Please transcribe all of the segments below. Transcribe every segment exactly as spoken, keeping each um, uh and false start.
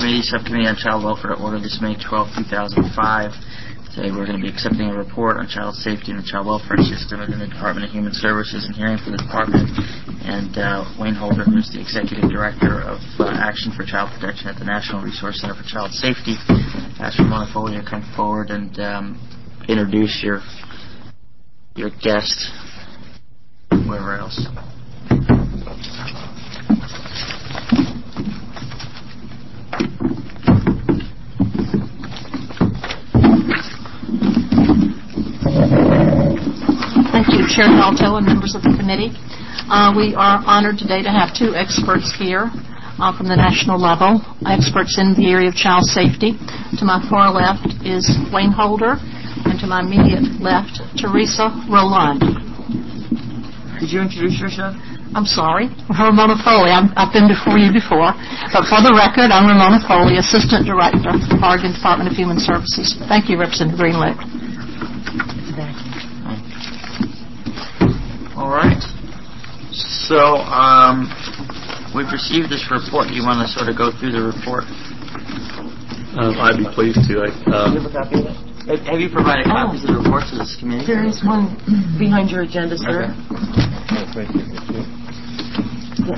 Committee, Subcommittee on Child Welfare, to order this May twelfth, two thousand five. Today we're going to be accepting a report on child safety and the child welfare system within the Department of Human Services and hearing from the department. And uh, Wayne Holder, who's the Executive Director of uh, Action for Child Protection at the National Resource Center for Child Safety, asked Ramona Foley to come forward and um, introduce your your guest, whoever else. Thank you, Chair Dalto and members of the committee. Uh, we are honored today to have two experts here uh, from the national level, experts in the area of child safety. To my far left is Wayne Holder, and to my immediate left, Teresa Roland. Could you introduce yourself? I'm sorry, Ramona Foley. I'm, I've been before you before. But for the record, I'm Ramona Foley, Assistant Director of the Oregon Department of Human Services. Thank you, Representative Greenlee. All right. So, um, we've received this report. Do you want to sort of go through the report? Uh, I'd be pleased to. I, uh, Do you have a copy of it? Have, have you provided oh. copies of the report to this committee? There is one behind your agenda, sir. Okay. Yes.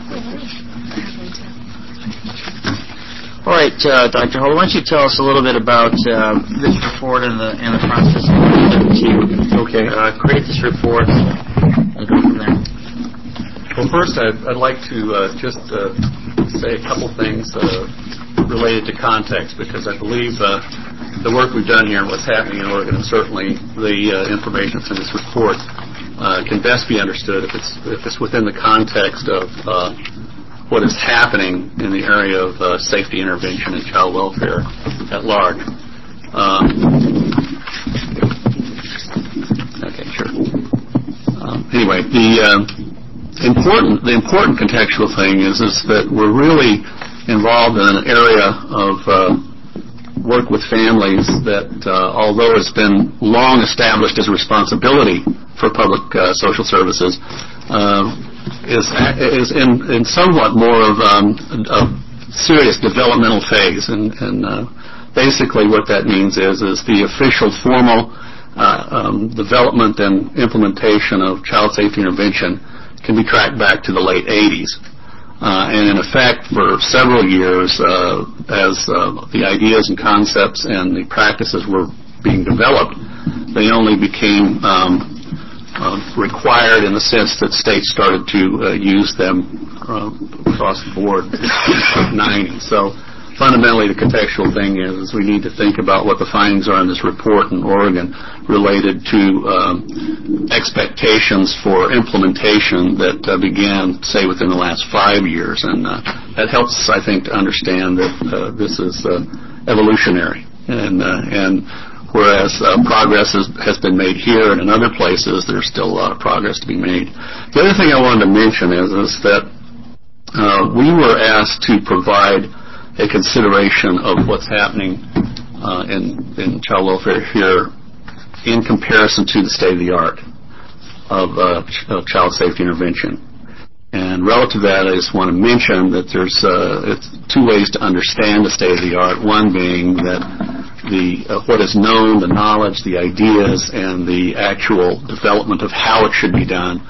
All right, uh, Doctor Holder, why don't you tell us a little bit about uh, this report and the and the process to okay. uh, create this report and go from there. Well, first, I'd, I'd like to uh, just uh, say a couple things uh, related to context, because I believe uh, the work we've done here and what's happening in Oregon, and certainly the uh, information from this report, uh, can best be understood if it's if it's within the context of uh, what is happening in the area of uh, safety intervention and child welfare at large. Um, okay, sure. Um, anyway, the uh, important the important contextual thing is is that we're really involved in an area of uh, work with families that, uh, although it's been long established as a responsibility for public uh, social services, uh, is is in, in somewhat more of um, a serious developmental phase, and, and uh, basically what that means is is the official formal uh, um, development and implementation of child safety intervention can be tracked back to the late eighties. Uh, and in effect, for several years, uh, as uh, the ideas and concepts and the practices were being developed, they only became um, uh, required in the sense that states started to uh, use them uh, across the board in the nineties. So fundamentally, the contextual thing is, is we need to think about what the findings are in this report in Oregon related to um, expectations for implementation that uh, began, say, within the last five years. And uh, that helps, I think, to understand that uh, this is uh, evolutionary. And, uh, and whereas uh, progress has, has been made here and in other places, there's still a lot of progress to be made. The other thing I wanted to mention is, is that uh, we were asked to provide a consideration of what's happening uh, in, in child welfare here in comparison to the state of the art of, uh, ch- of child safety intervention. And relative to that, I just want to mention that there's uh, it's two ways to understand the state of the art. One being that the uh, what is known, the knowledge, the ideas, and the actual development of how it should be done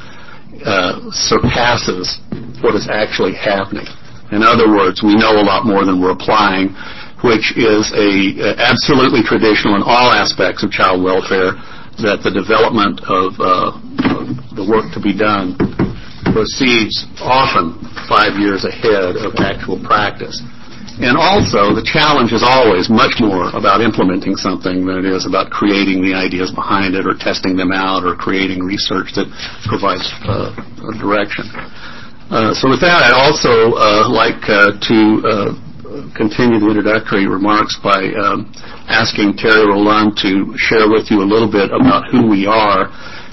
uh, surpasses what is actually happening. In other words, we know a lot more than we're applying, which is a, a absolutely traditional in all aspects of child welfare, that the development of, uh, of the work to be done proceeds often five years ahead of actual practice. And also, the challenge is always much more about implementing something than it is about creating the ideas behind it or testing them out or creating research that provides uh, a direction. Uh, so with that, I'd also uh, like uh, to uh, continue the introductory remarks by um, asking Terry Roland to share with you a little bit about who we are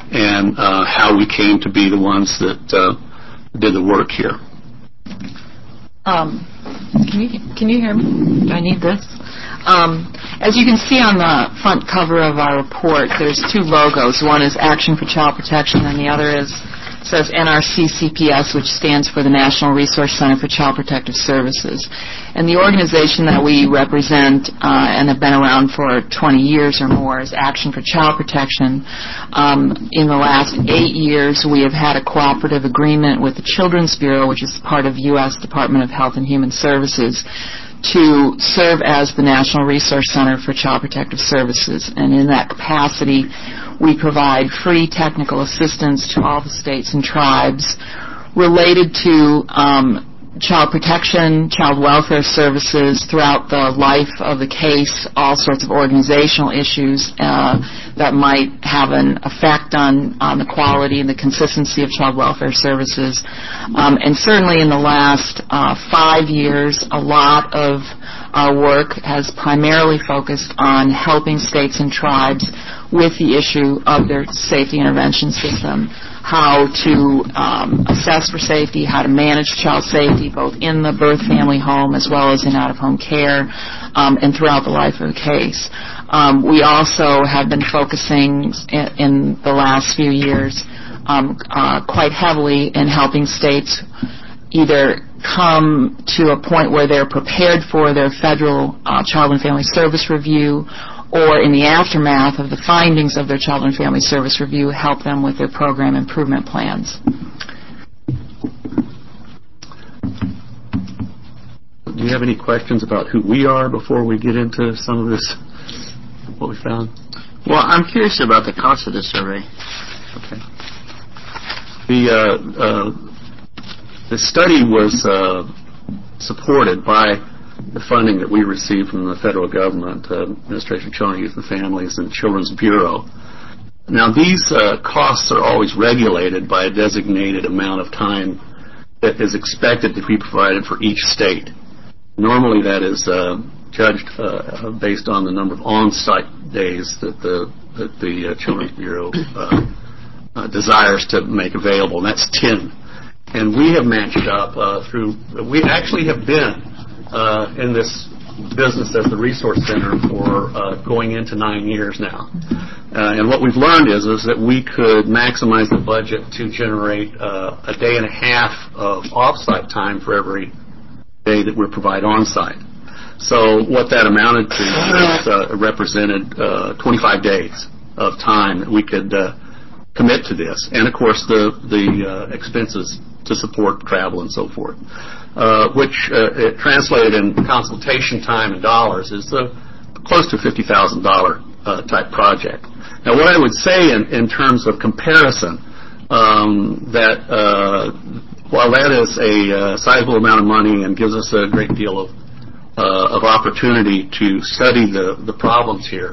and uh, how we came to be the ones that uh, did the work here. Um, can you can you hear me? Do I need this? Um, as you can see on the front cover of our report, there's two logos. One is Action for Child Protection, and the other is says N R C C P S, which stands for the National Resource Center for Child Protective Services. And the organization that we represent uh, and have been around for twenty years or more is Action for Child Protection. Um, in the last eight years, we have had a cooperative agreement with the Children's Bureau, which is part of U S Department of Health and Human Services, to serve as the National Resource Center for Child Protective Services. And in that capacity, we provide free technical assistance to all the states and tribes related to um, child protection, child welfare services throughout the life of the case, all sorts of organizational issues uh, that might have an effect on, on the quality and the consistency of child welfare services. Um, and certainly in the last uh, five years, a lot of our work has primarily focused on helping states and tribes with the issue of their safety intervention system, how to um, assess for safety, how to manage child safety both in the birth family home as well as in out-of-home care um, and throughout the life of the case. Um, we also have been focusing in, in the last few years um, uh, quite heavily in helping states either come to a point where they're prepared for their federal uh, Child and Family Service Review, or in the aftermath of the findings of their Child and Family Service Review, help them with their program improvement plans. Do you have any questions about who we are before we get into some of this, what we found? Well, I'm curious about the cost of this survey. Okay. The uh, uh, the study was uh, supported by the funding that we received from the federal government, uh, Administration of Children, Youth and Families, and Children's Bureau. Now, these uh, costs are always regulated by a designated amount of time that is expected to be provided for each state. Normally, that is uh, judged uh, based on the number of on-site days that the that the uh, Children's Bureau uh, uh, desires to make available, and that's ten. And we have matched up uh, through. We actually have been uh, in this business as the resource center for uh, going into nine years now. Uh, and what we've learned is is that we could maximize the budget to generate uh, a day and a half of off-site time for every day that we provide on-site. So what that amounted to is, uh, represented uh, twenty-five days of time that we could uh, commit to this, and of course the the uh, expenses to support travel and so forth, uh, which uh, it translated in consultation time and dollars is uh, close to fifty thousand dollars uh, type project. Now, what I would say in, in terms of comparison, um, that uh, while that is a uh, sizable amount of money and gives us a great deal of uh, of opportunity to study the, the problems here,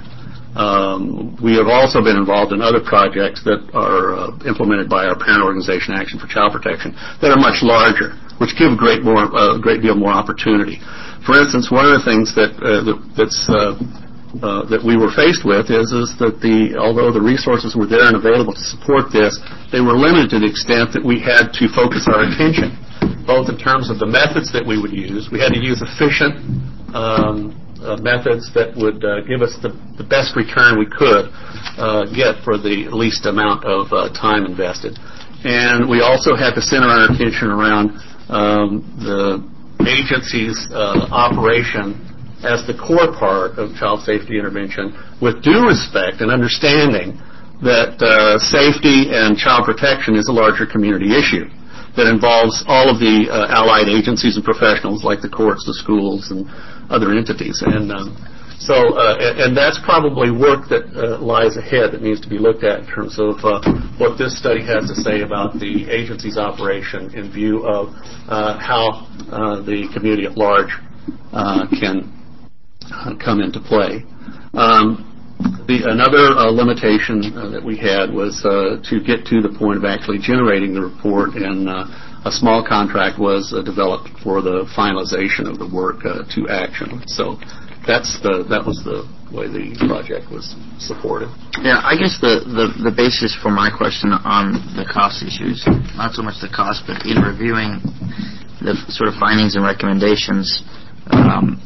Um, we have also been involved in other projects that are uh, implemented by our parent organization, Action for Child Protection, that are much larger, which give a great more, a uh, great deal more opportunity. For instance, one of the things that uh, that, that's, uh, uh, that we were faced with is is that the although the resources were there and available to support this, they were limited to the extent that we had to focus our attention, both in terms of the methods that we would use. We had to use efficient Um, Uh, methods that would uh, give us the, the best return we could uh, get for the least amount of uh, time invested. And we also had to center our attention around um, the agency's uh, operation as the core part of child safety intervention, with due respect and understanding that uh, safety and child protection is a larger community issue that involves all of the uh, allied agencies and professionals like the courts, the schools, and other entities. And um, so, uh, and that's probably work that uh, lies ahead that needs to be looked at in terms of uh, what this study has to say about the agency's operation in view of uh, how uh, the community at large uh, can uh, come into play. Um, The, another uh, limitation uh, that we had was uh, to get to the point of actually generating the report, and uh, a small contract was uh, developed for the finalization of the work uh, to action. So that's the that was the way the project was supported. Yeah, I guess the, the, the basis for my question on the cost issues, not so much the cost, but in reviewing the sort of findings and recommendations, um,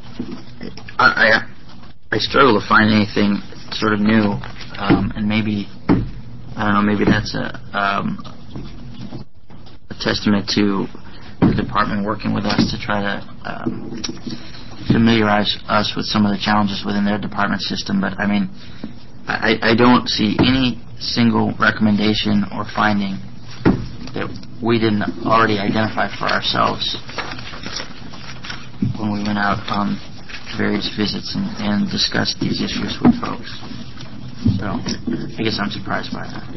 I, I I struggle to find anything sort of new, um, and maybe I don't know. Maybe that's a um, a testament to the department working with us to try to um, familiarize us with some of the challenges within their department system. But, I mean, I, I don't see any single recommendation or finding that we didn't already identify for ourselves when we went out on various visits and, and discussed these issues with folks. So I guess I'm surprised by that.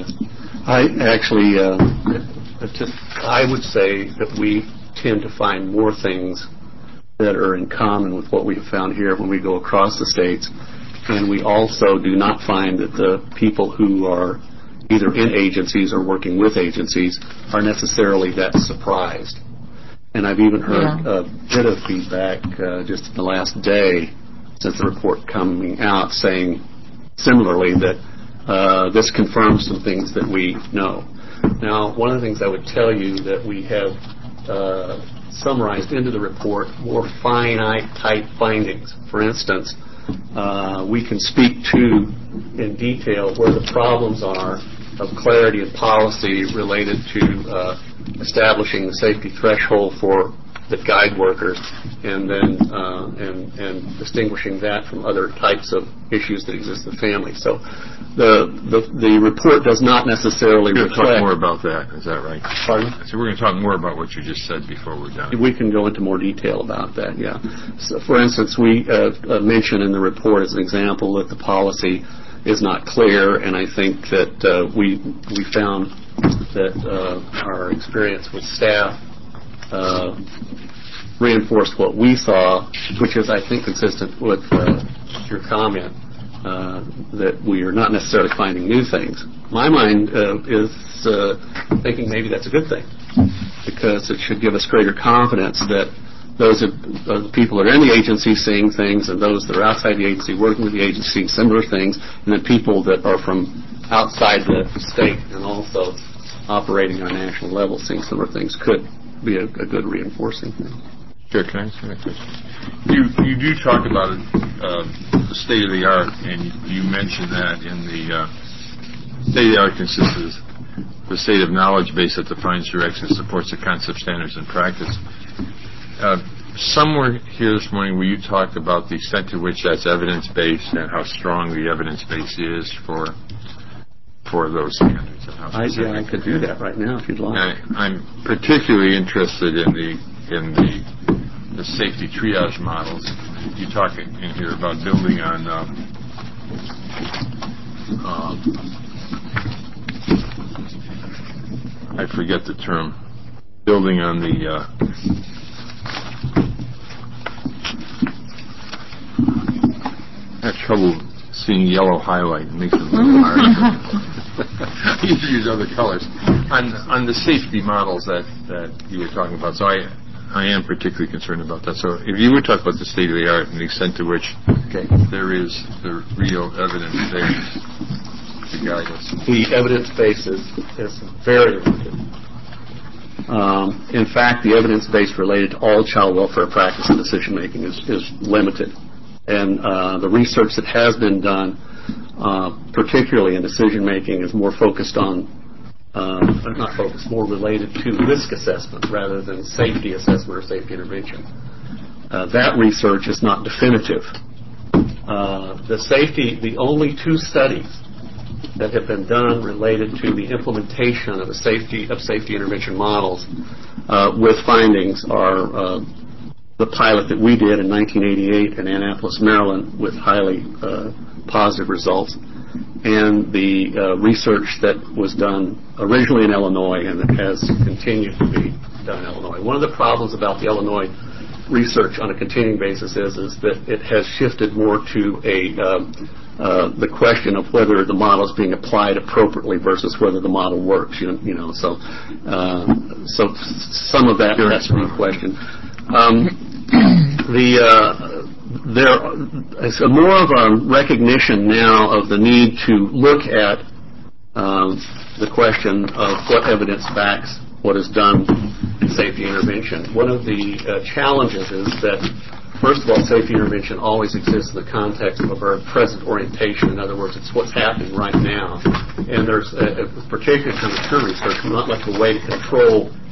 I actually, uh, just, I would say that we tend to find more things that are in common with what we have found here when we go across the states. And we also do not find that the people who are either in agencies or working with agencies are necessarily that surprised. And I've even heard yeah. a bit of feedback uh, just in the last day since the report coming out saying similarly that uh, this confirms some things that we know. Now, one of the things I would tell you that we have uh, summarized into the report more finite type findings. For instance, uh, we can speak to in detail where the problems are of clarity and policy related to uh, establishing the safety threshold for the guide workers, and then uh, and and distinguishing that from other types of issues that exist in the family. So, the the, the report does not necessarily we're reflect. Talk more about that. Is that right? Pardon? So we're going to talk more about what you just said before we're done. We can go into more detail about that. Yeah. So, for instance, we uh, uh, mention in the report as an example that the policy is not clear, and I think that uh, we we found that uh, our experience with staff uh, reinforced what we saw, which is, I think, consistent with uh, your comment uh, that we are not necessarily finding new things. My mind uh, is uh, thinking maybe that's a good thing, because it should give us greater confidence that those are, are the people that are in the agency seeing things, and those that are outside the agency working with the agency seeing similar things, and the people that are from outside the state and also operating on a national level seeing similar things could be a, a good reinforcing thing. Sure, can I ask you a question? You, you do talk about uh, the state of the art, and you mentioned that in the uh, state of the art consists of the state of knowledge base that defines, directs, and supports the concept, standards, and practice. Uh, somewhere here this morning where you talked about the extent to which that's evidence-based and how strong the evidence base is for for those standards. And how I, yeah, I could do that right now if you'd like. I, I'm particularly interested in the in the, the safety triage models. You talk in, in here about building on uh, uh, I forget the term. Building on the uh, I have trouble seeing yellow highlight. It makes it a little hard. You use other colors. On on the safety models that, that you were talking about, so I I am particularly concerned about that. So if you would talk about the state of the art and the extent to which okay. there is the real evidence there to guide us. The evidence base is, is very limited. Um, in fact, the evidence base related to all child welfare practice and decision making is, is limited. And uh, the research that has been done, uh, particularly in decision making, is more focused on, uh, not focused, more related to risk assessment rather than safety assessment or safety intervention. Uh, that research is not definitive. Uh, the safety, the only two studies that have been done related to the implementation of a safety of safety intervention models uh, with findings are uh, the pilot that we did in nineteen eighty-eight in Annapolis, Maryland, with highly uh, positive results, and the uh, research that was done originally in Illinois and that has continued to be done in Illinois. One of the problems about the Illinois research on a continuing basis is, is that it has shifted more to a uh, uh, the question of whether the model is being applied appropriately versus whether the model works. You know, you know so uh, so some of that has to be questioned. Um, the uh, there is a more of a recognition now of the need to look at um, the question of what evidence backs what is done in safety intervention. One of the uh, challenges is that, first of all, safety intervention always exists in the context of our present orientation. In other words, it's what's happening right now. And there's, a, a particularly kind of term research, not like a way to control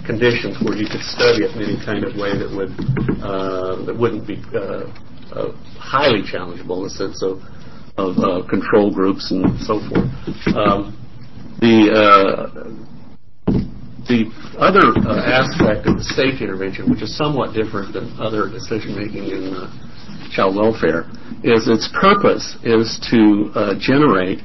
conditions where you could study it in any kind of way that would uh, that wouldn't be uh, uh, highly challengeable in the sense of of uh, control groups and so forth. Um, the uh, the other uh, aspect of the safety intervention, which is somewhat different than other decision making in uh, child welfare, is its purpose is to uh, generate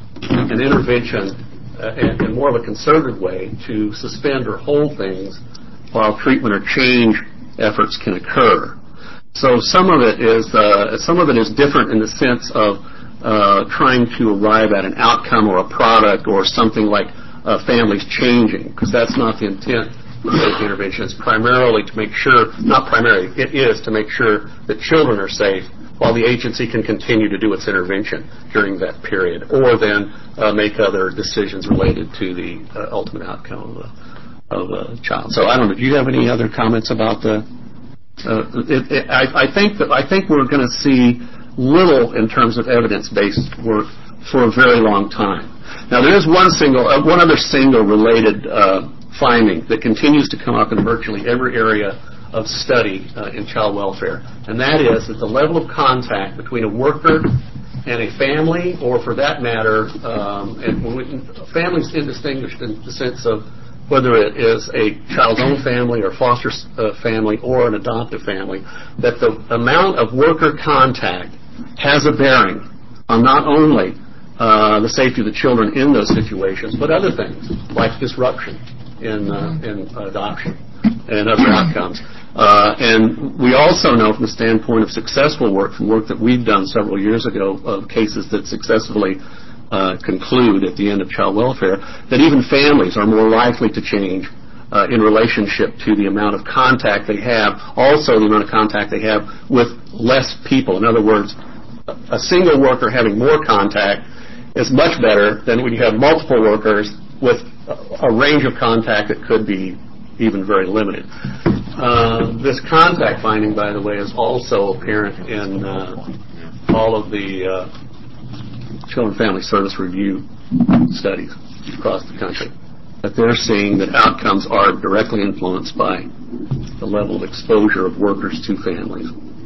an intervention uh, in, in more of a concerted way to suspend or hold things while treatment or change efforts can occur. So some of it is uh, some of it is different in the sense of uh, trying to arrive at an outcome or a product or something like uh, families changing, because that's not the intent of the intervention. It's primarily to make sure, not primarily, it is to make sure that children are safe while the agency can continue to do its intervention during that period, or then uh, make other decisions related to the uh, ultimate outcome of a, of a child. So I don't know. Do you have any other comments about the? Uh, it, it, I, I think that I think we're going to see little in terms of evidence-based work for a very long time. Now there is one single, uh, one other single related uh, finding that continues to come up in virtually every area of study uh, in child welfare, and that is that the level of contact between a worker and a family, or for that matter, um, and families indistinguished in the sense of whether it is a child's own family or foster uh, family or an adoptive family, that the amount of worker contact has a bearing on not only uh, the safety of the children in those situations, but other things like disruption in, uh, in adoption and other outcomes. Uh, and we also know from the standpoint of successful work, from work that we've done several years ago of cases that successfully uh, conclude at the end of child welfare, that even families are more likely to change uh, in relationship to the amount of contact they have, also the amount of contact they have with less people. In other words, a single worker having more contact is much better than when you have multiple workers with a range of contact that could be even very limited. Uh, this contact finding, by the way, is also apparent in uh, all of the uh, Children and Family Service Review studies across the country, that they're seeing that outcomes are directly influenced by the level of exposure of workers to families.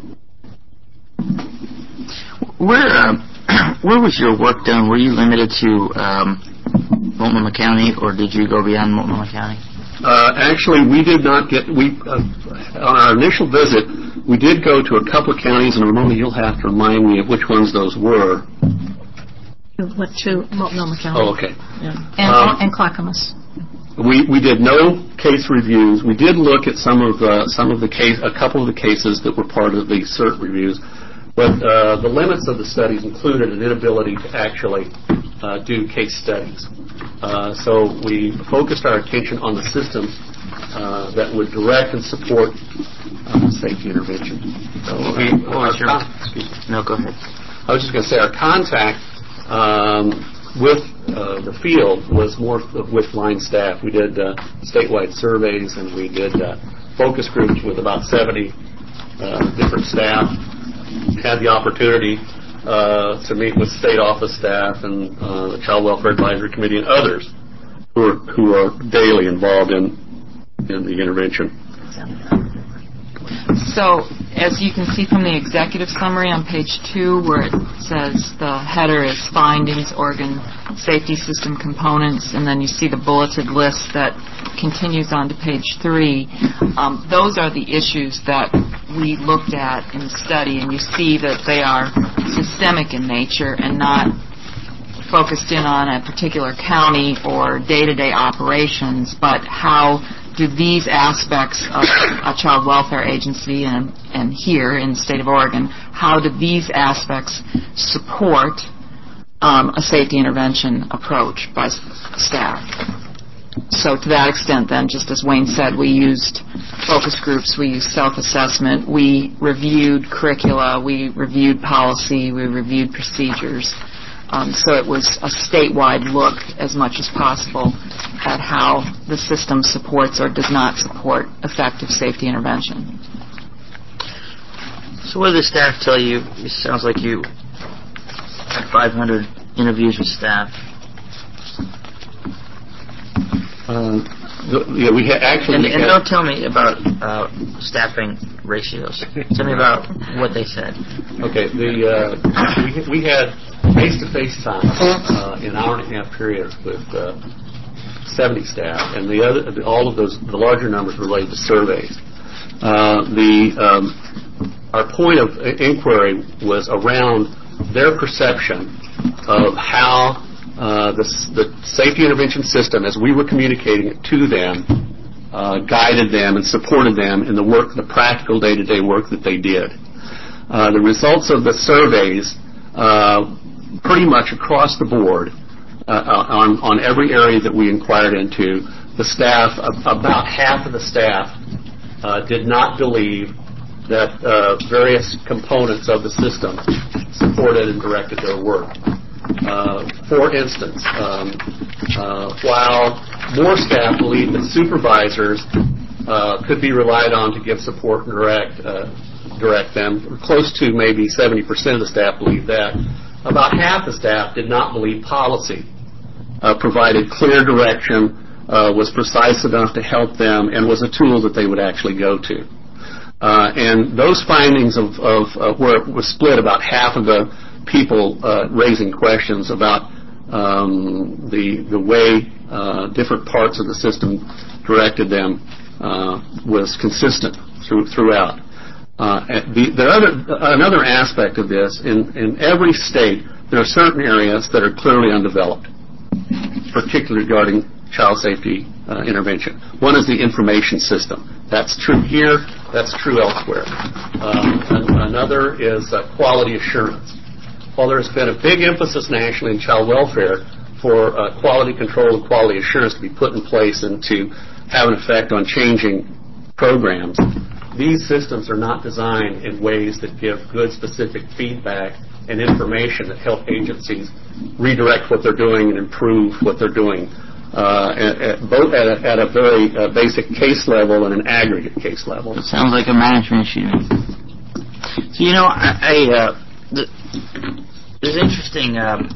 Where uh, where was your work done? Were you limited to um, Multnomah County, or did you go beyond Multnomah County? Uh, actually, we did not get, we, uh, on our initial visit, we did go to a couple of counties, and Ramona, you'll have to remind me of which ones those were. We went to Multnomah County. Oh, okay. Yeah. And, um, and Clackamas. We we did no case reviews. We did look at some of the, some of the case, a couple of the cases that were part of the CERT reviews, but uh, the limits of the studies included an inability to actually uh, do case studies. Uh, so we focused our attention on the systems uh, that would direct and support uh, safety intervention. So, we, uh, your, con- no, go ahead. I was just going to say our contact um, with uh, the field was more with line staff. We did uh, statewide surveys, and we did uh, focus groups with about seventy uh, different staff. Had the opportunity Uh, to meet with state office staff and uh, the Child Welfare Advisory Committee and others who are who are daily involved in in the intervention. So, as you can see from the executive summary on page two, where it says the header is findings, organ safety system components, and then you see the bulleted list that continues on to page three. Um, those are the issues that we looked at in the study, and you see that they are systemic in nature and not focused in on a particular county or day-to-day operations, but how do these aspects of a child welfare agency and, and here in the state of Oregon, how do these aspects support um, a safety intervention approach by staff? So to that extent, then, just as Wayne said, we used focus groups, we used self-assessment, we reviewed curricula, we reviewed policy, we reviewed procedures. Um, so it was a statewide look as much as possible at how the system supports or does not support effective safety intervention. So what did the staff tell you? It sounds like you had five hundred interviews with staff. Uh, the, yeah, we ha- actually... And, we and had, don't tell me about uh, staffing ratios. Tell me about what they said. Okay, the uh, we, we had face-to-face time uh, in hour and a half periods with uh, seventy staff, and the other, all of those, the larger numbers related to surveys. Uh, the um, our point of inquiry was around their perception of how uh, the, the safety intervention system, as we were communicating it to them, uh, guided them and supported them in the work, the practical day-to-day work that they did. Uh, the results of the surveys, uh, pretty much across the board, uh, on, on every area that we inquired into, the staff, about half of the staff, uh, did not believe that uh, various components of the system supported and directed their work. Uh, for instance, um, uh, while more staff believed that supervisors uh, could be relied on to give support and direct uh, direct them, close to maybe seventy percent of the staff believed that, about half the staff did not believe policy uh, provided clear direction, uh, was precise enough to help them, and was a tool that they would actually go to. Uh, and those findings of, of uh, where it was split, about half of the people uh, raising questions about um, the the way uh, different parts of the system directed them uh, was consistent through, throughout. Uh, the, the other, another aspect of this, in, in every state, there are certain areas that are clearly undeveloped, particularly regarding child safety uh, intervention. One is the information system. That's true here. That's true elsewhere. Um, another is uh, quality assurance. While there's been a big emphasis nationally in child welfare for uh, quality control and quality assurance to be put in place and to have an effect on changing programs, these systems are not designed in ways that give good specific feedback and information that help agencies redirect what they're doing and improve what they're doing, uh, at, at both at a, at a very uh, basic case level and an aggregate case level. It sounds like a management issue. So, you know, I, I uh, the, there's interesting, um,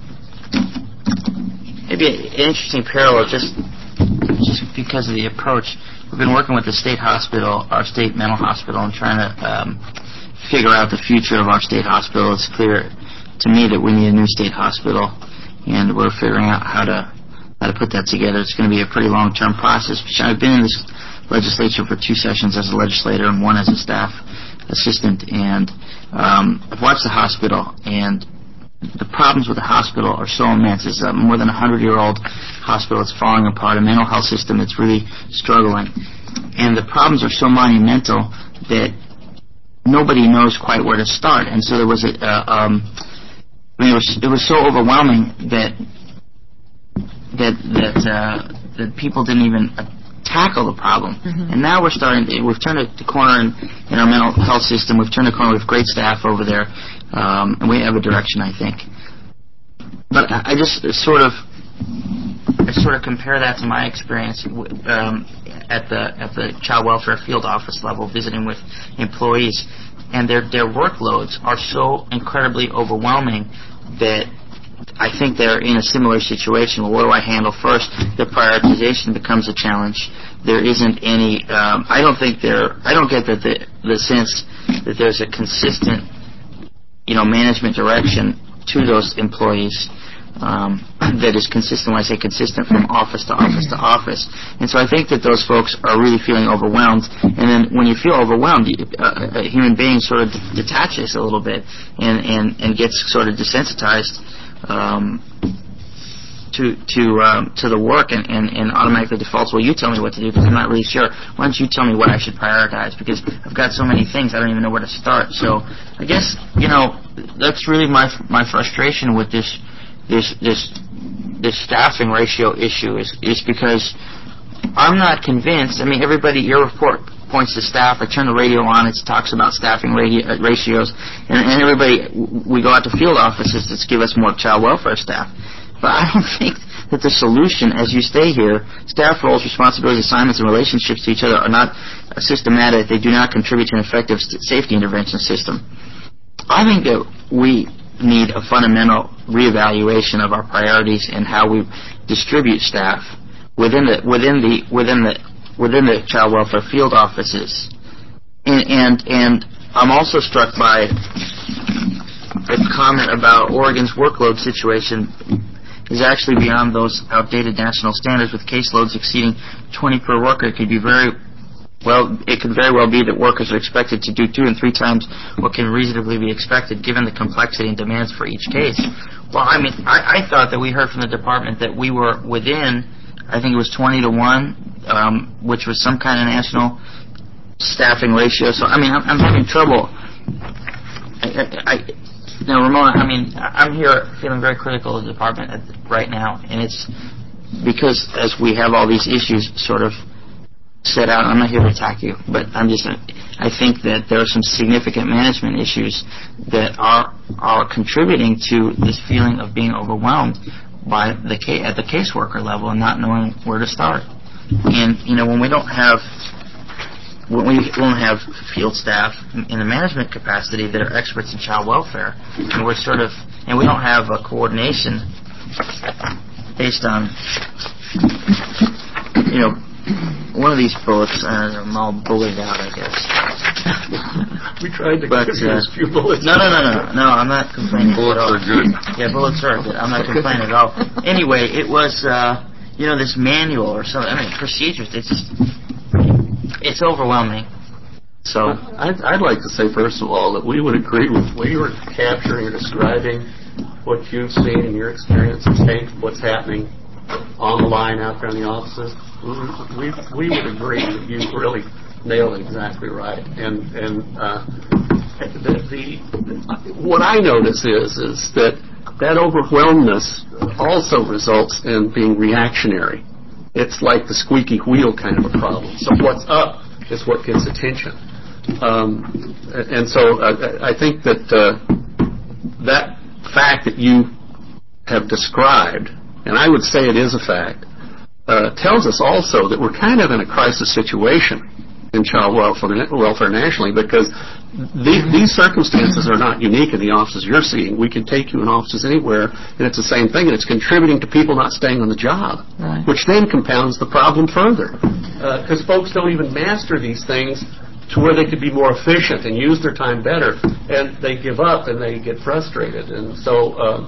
maybe an interesting parallel just just because of the approach. We've been working with the state hospital, our state mental hospital, and trying to um, figure out the future of our state hospital. It's clear to me that we need a new state hospital, and we're figuring out how to how to put that together. It's going to be a pretty long-term process. I've been in this legislature for two sessions as a legislator and one as a staff assistant, and um, I've watched the hospital, and the problems with the hospital are so immense. It's a more than a hundred-year-old hospital. It's falling apart, a mental health system that's really struggling. And the problems are so monumental that nobody knows quite where to start. And so there was a, uh, um, I mean, it was, it was so overwhelming that that that uh, that people didn't even uh, tackle the problem. Mm-hmm. And now we're starting. To, we've turned the corner in, in our mental health system. We've turned the corner with great staff over there. Um, and we have a direction, I think. But I, I just sort of, I sort of compare that to my experience um, at the at the child welfare field office level, visiting with employees, and their their workloads are so incredibly overwhelming that I think they're in a similar situation. Well, what do I handle first? The prioritization becomes a challenge. There isn't any. Um, I don't think there. I don't get that the the sense that there's a consistent, you know, management direction to those employees um, that is consistent. When I say consistent, from office to office to office. And so I think that those folks are really feeling overwhelmed. And then when you feel overwhelmed, you, uh, a human being sort of detaches a little bit and, and, and gets sort of desensitized um, to to um, to the work and, and, and automatically defaults, well, you tell me what to do because I'm not really sure. Why don't you tell me what I should prioritize, because I've got so many things I don't even know where to start. So I guess, you know, that's really my my frustration with this this this this staffing ratio issue is is because I'm not convinced. I mean, everybody, your report points to staff. I turn the radio on, it talks about staffing radio, uh, ratios, and, and everybody, we go out to field offices to give us more child welfare staff. But I don't think that the solution, as you stay here, staff roles, responsibilities, assignments, and relationships to each other are not systematic. They do not contribute to an effective safety intervention system. I think that we need a fundamental reevaluation of our priorities and how we distribute staff within the within the within the within the child welfare field offices, and and, and I'm also struck by the comment about Oregon's workload situation is actually beyond those outdated national standards, with caseloads exceeding twenty per worker. It could be very well. It could very well be that workers are expected to do two and three times what can reasonably be expected, given the complexity and demands for each case. Well, I mean, I, I thought that we heard from the department that we were within, I think it was twenty to one, um, which was some kind of national staffing ratio. So, I mean, I'm, I'm having trouble. I, I, I, now, Ramona, I mean, I'm here feeling very critical of the department at, right now, and it's because as we have all these issues sort of set out, I'm not here to attack you, but I'm just, I think that there are some significant management issues that are are contributing to this feeling of being overwhelmed by the ca- at the caseworker level and not knowing where to start. And, you know, when we don't have when we don't have field staff in the management capacity that are experts in child welfare, and we're sort of, and we don't have a coordination based on, you know, one of these bullets, uh, I'm all bullied out, I guess. We tried to but, give you uh, a few bullets. No, no, no, no, no, I'm not complaining Bullets at all. are good. Yeah, bullets are good. I'm not complaining at all. Anyway, it was, uh, you know, this manual or something, I mean, procedures, it's just, it's overwhelming. So I'd, I'd like to say, first of all, that we would agree with what you were capturing or describing, what you've seen in your experience, Hank, what's happening on the line out there in the offices. We, we would agree that you really nailed it exactly right. And and uh, the, the what I notice is is that that overwhelmness also results in being reactionary. It's like the squeaky wheel kind of a problem. So what's up is what gets attention. Um, and so I, I think that uh, that fact that you have described, and I would say it is a fact, uh, tells us also that we're kind of in a crisis situation in child welfare, welfare nationally, because these, these circumstances are not unique in the offices you're seeing. We can take you in offices anywhere, and it's the same thing, and it's contributing to people not staying on the job, Right. which then compounds the problem further, because uh, folks don't even master these things to where they could be more efficient and use their time better, and they give up and they get frustrated. And so uh,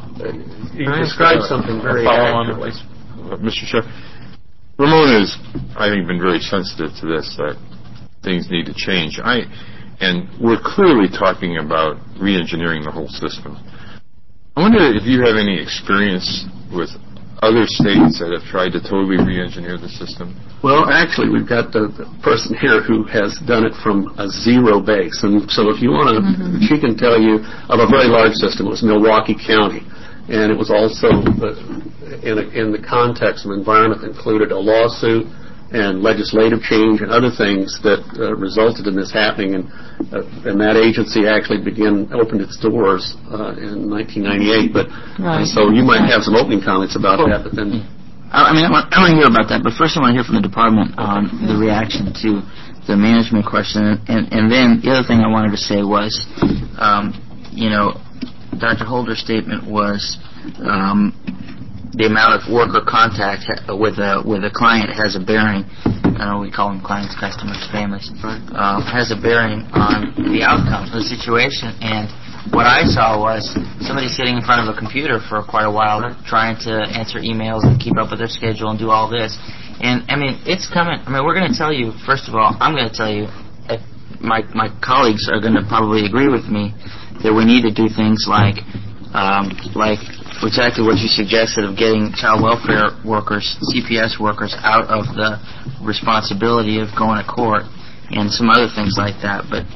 you described something very accurately. Uh, Mister Chair, Ramona has, I think, been very sensitive to this, that things need to change. I, and we're clearly talking about re-engineering the whole system. I wonder if you have any experience with other states that have tried to totally re-engineer the system. Well, actually, we've got the, the person here who has done it from a zero base. And so if you want to, mm-hmm. she can tell you of a very large system. It was Milwaukee County. And it was also uh, in, a, in the context of environment that included a lawsuit and legislative change and other things that uh, resulted in this happening. And, uh, and that agency actually began, opened its doors uh, in nineteen ninety-eight. But Right. uh, so you might have some opening comments about well, that, but then... I mean, I want, I want to hear about that, but first I want to hear from the department on the reaction to the management question. And, and then the other thing I wanted to say was, um, you know, Doctor Holder's statement was um, the amount of worker contact with a with a client has a bearing. I know we call them clients, customers, families. Uh, has a bearing on the outcome of the situation. And what I saw was somebody sitting in front of a computer for quite a while, trying to answer emails and keep up with their schedule and do all this. And I mean, it's coming. I mean, we're going to tell you. First of all, I'm going to tell you. If my my colleagues are going to probably agree with me that we need to do things like, um, like exactly what you suggested of getting child welfare workers, C P S workers, out of the responsibility of going to court, and some other things like that. But,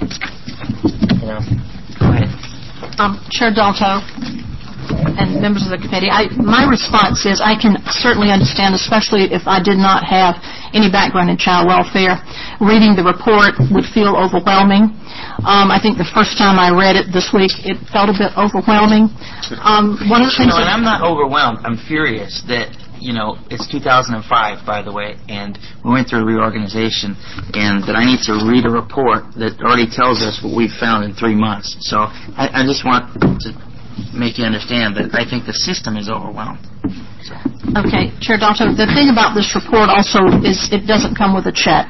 you know, go ahead. Um, Chair Dalto and members of the committee, I, my response is I can certainly understand, especially if I did not have any background in child welfare, reading the report would feel overwhelming. Um, I think the first time I read it this week, it felt a bit overwhelming. Um, one of the things, no, and I'm not overwhelmed. I'm furious that, you know, it's two thousand five, by the way, and we went through a reorganization, and that I need to read a report that already tells us what we've found in three months. So I, I just want to make you understand that I think the system is overwhelmed. So. Okay, Chair Dalton, the thing about this report also is it doesn't come with a check.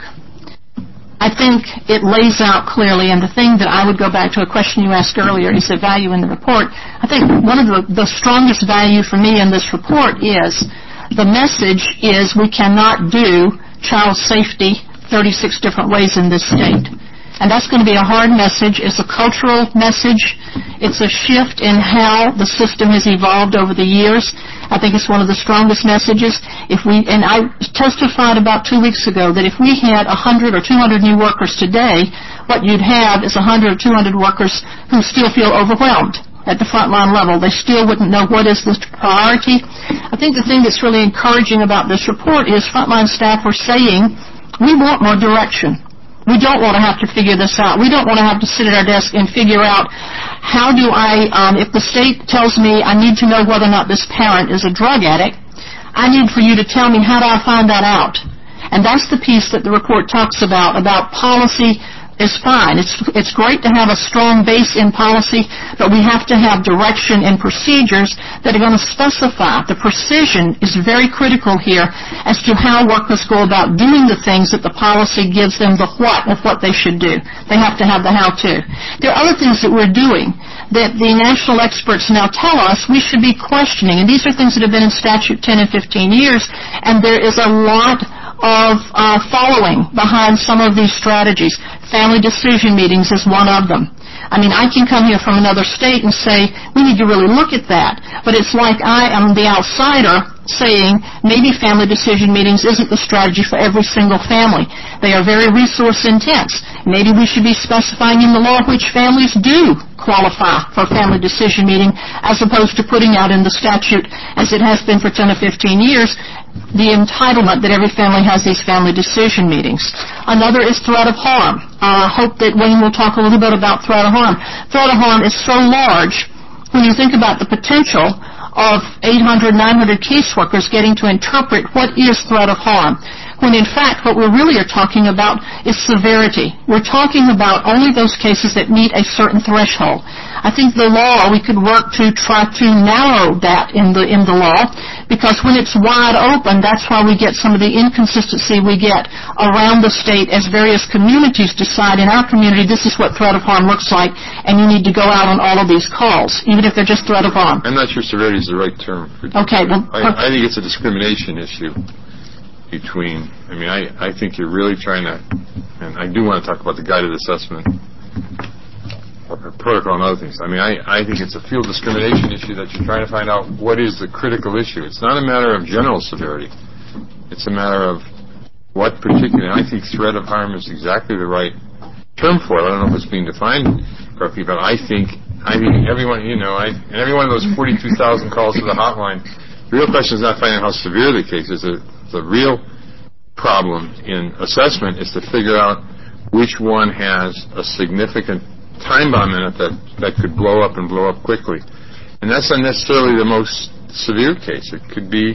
I think it lays out clearly, and the thing that I would go back to a question you asked earlier is the value in the report. I think one of the, the strongest value for me in this report is the message is we cannot do child safety thirty-six different ways in this state. And that's going to be a hard message. It's a cultural message. It's a shift in how the system has evolved over the years. I think it's one of the strongest messages. If we, and I testified about two weeks ago that if we had one hundred or two hundred new workers today, what you'd have is one hundred or two hundred workers who still feel overwhelmed at the frontline level. They still wouldn't know what is the priority. I think the thing that's really encouraging about this report is frontline staff are saying, we want more direction. We don't want to have to figure this out. We don't want to have to sit at our desk and figure out how do I, um, if the state tells me I need to know whether or not this parent is a drug addict, I need for you to tell me how do I find that out. And that's the piece that the report talks about, about policy is fine. It's, it's great to have a strong base in policy, but we have to have direction and procedures that are going to specify. The precision is very critical here as to how workers go about doing the things that the policy gives them the what of what they should do. They have to have the how-to. There are other things that we're doing that the national experts now tell us we should be questioning, and these are things that have been in statute ten and fifteen years, and there is a lot of uh, following behind some of these strategies. Family decision meetings is one of them. I mean, I can come here from another state and say, we need to really look at that. But it's like I am the outsider saying maybe family decision meetings isn't the strategy for every single family. They are very resource intense. Maybe we should be specifying in the law which families do qualify for a family decision meeting as opposed to putting out in the statute, as it has been for ten or fifteen years, the entitlement that every family has these family decision meetings. Another is threat of harm. I uh, hope that Wayne will talk a little bit about threat of harm. Threat of harm is so large when you think about the potential of eight hundred, nine hundred caseworkers getting to interpret what is threat of harm, when in fact what we really are talking about is severity. We're talking about only those cases that meet a certain threshold. I think the law, we could work to try to narrow that in the in the law, because when it's wide open, that's why we get some of the inconsistency we get around the state as various communities decide in our community this is what threat of harm looks like, and you need to go out on all of these calls, even if they're just threat of harm. I'm not sure severity is the right term. For okay. Well, I, I think it's a discrimination issue between, I mean, I, I think you're really trying to, and I do want to talk about the guided assessment protocol and other things. I mean, I, I think it's a field discrimination issue that you're trying to find out what is the critical issue. It's not a matter of general severity. It's a matter of what particular, and I think threat of harm is exactly the right term for it. I don't know if it's being defined correctly, but I think, I think everyone, you know, I, and every one of those forty-two thousand calls to the hotline, the real question is not finding out how severe the case is. The, the real problem in assessment is to figure out which one has a significant time bomb in it that, that could blow up and blow up quickly. And that's not necessarily the most severe case. It could be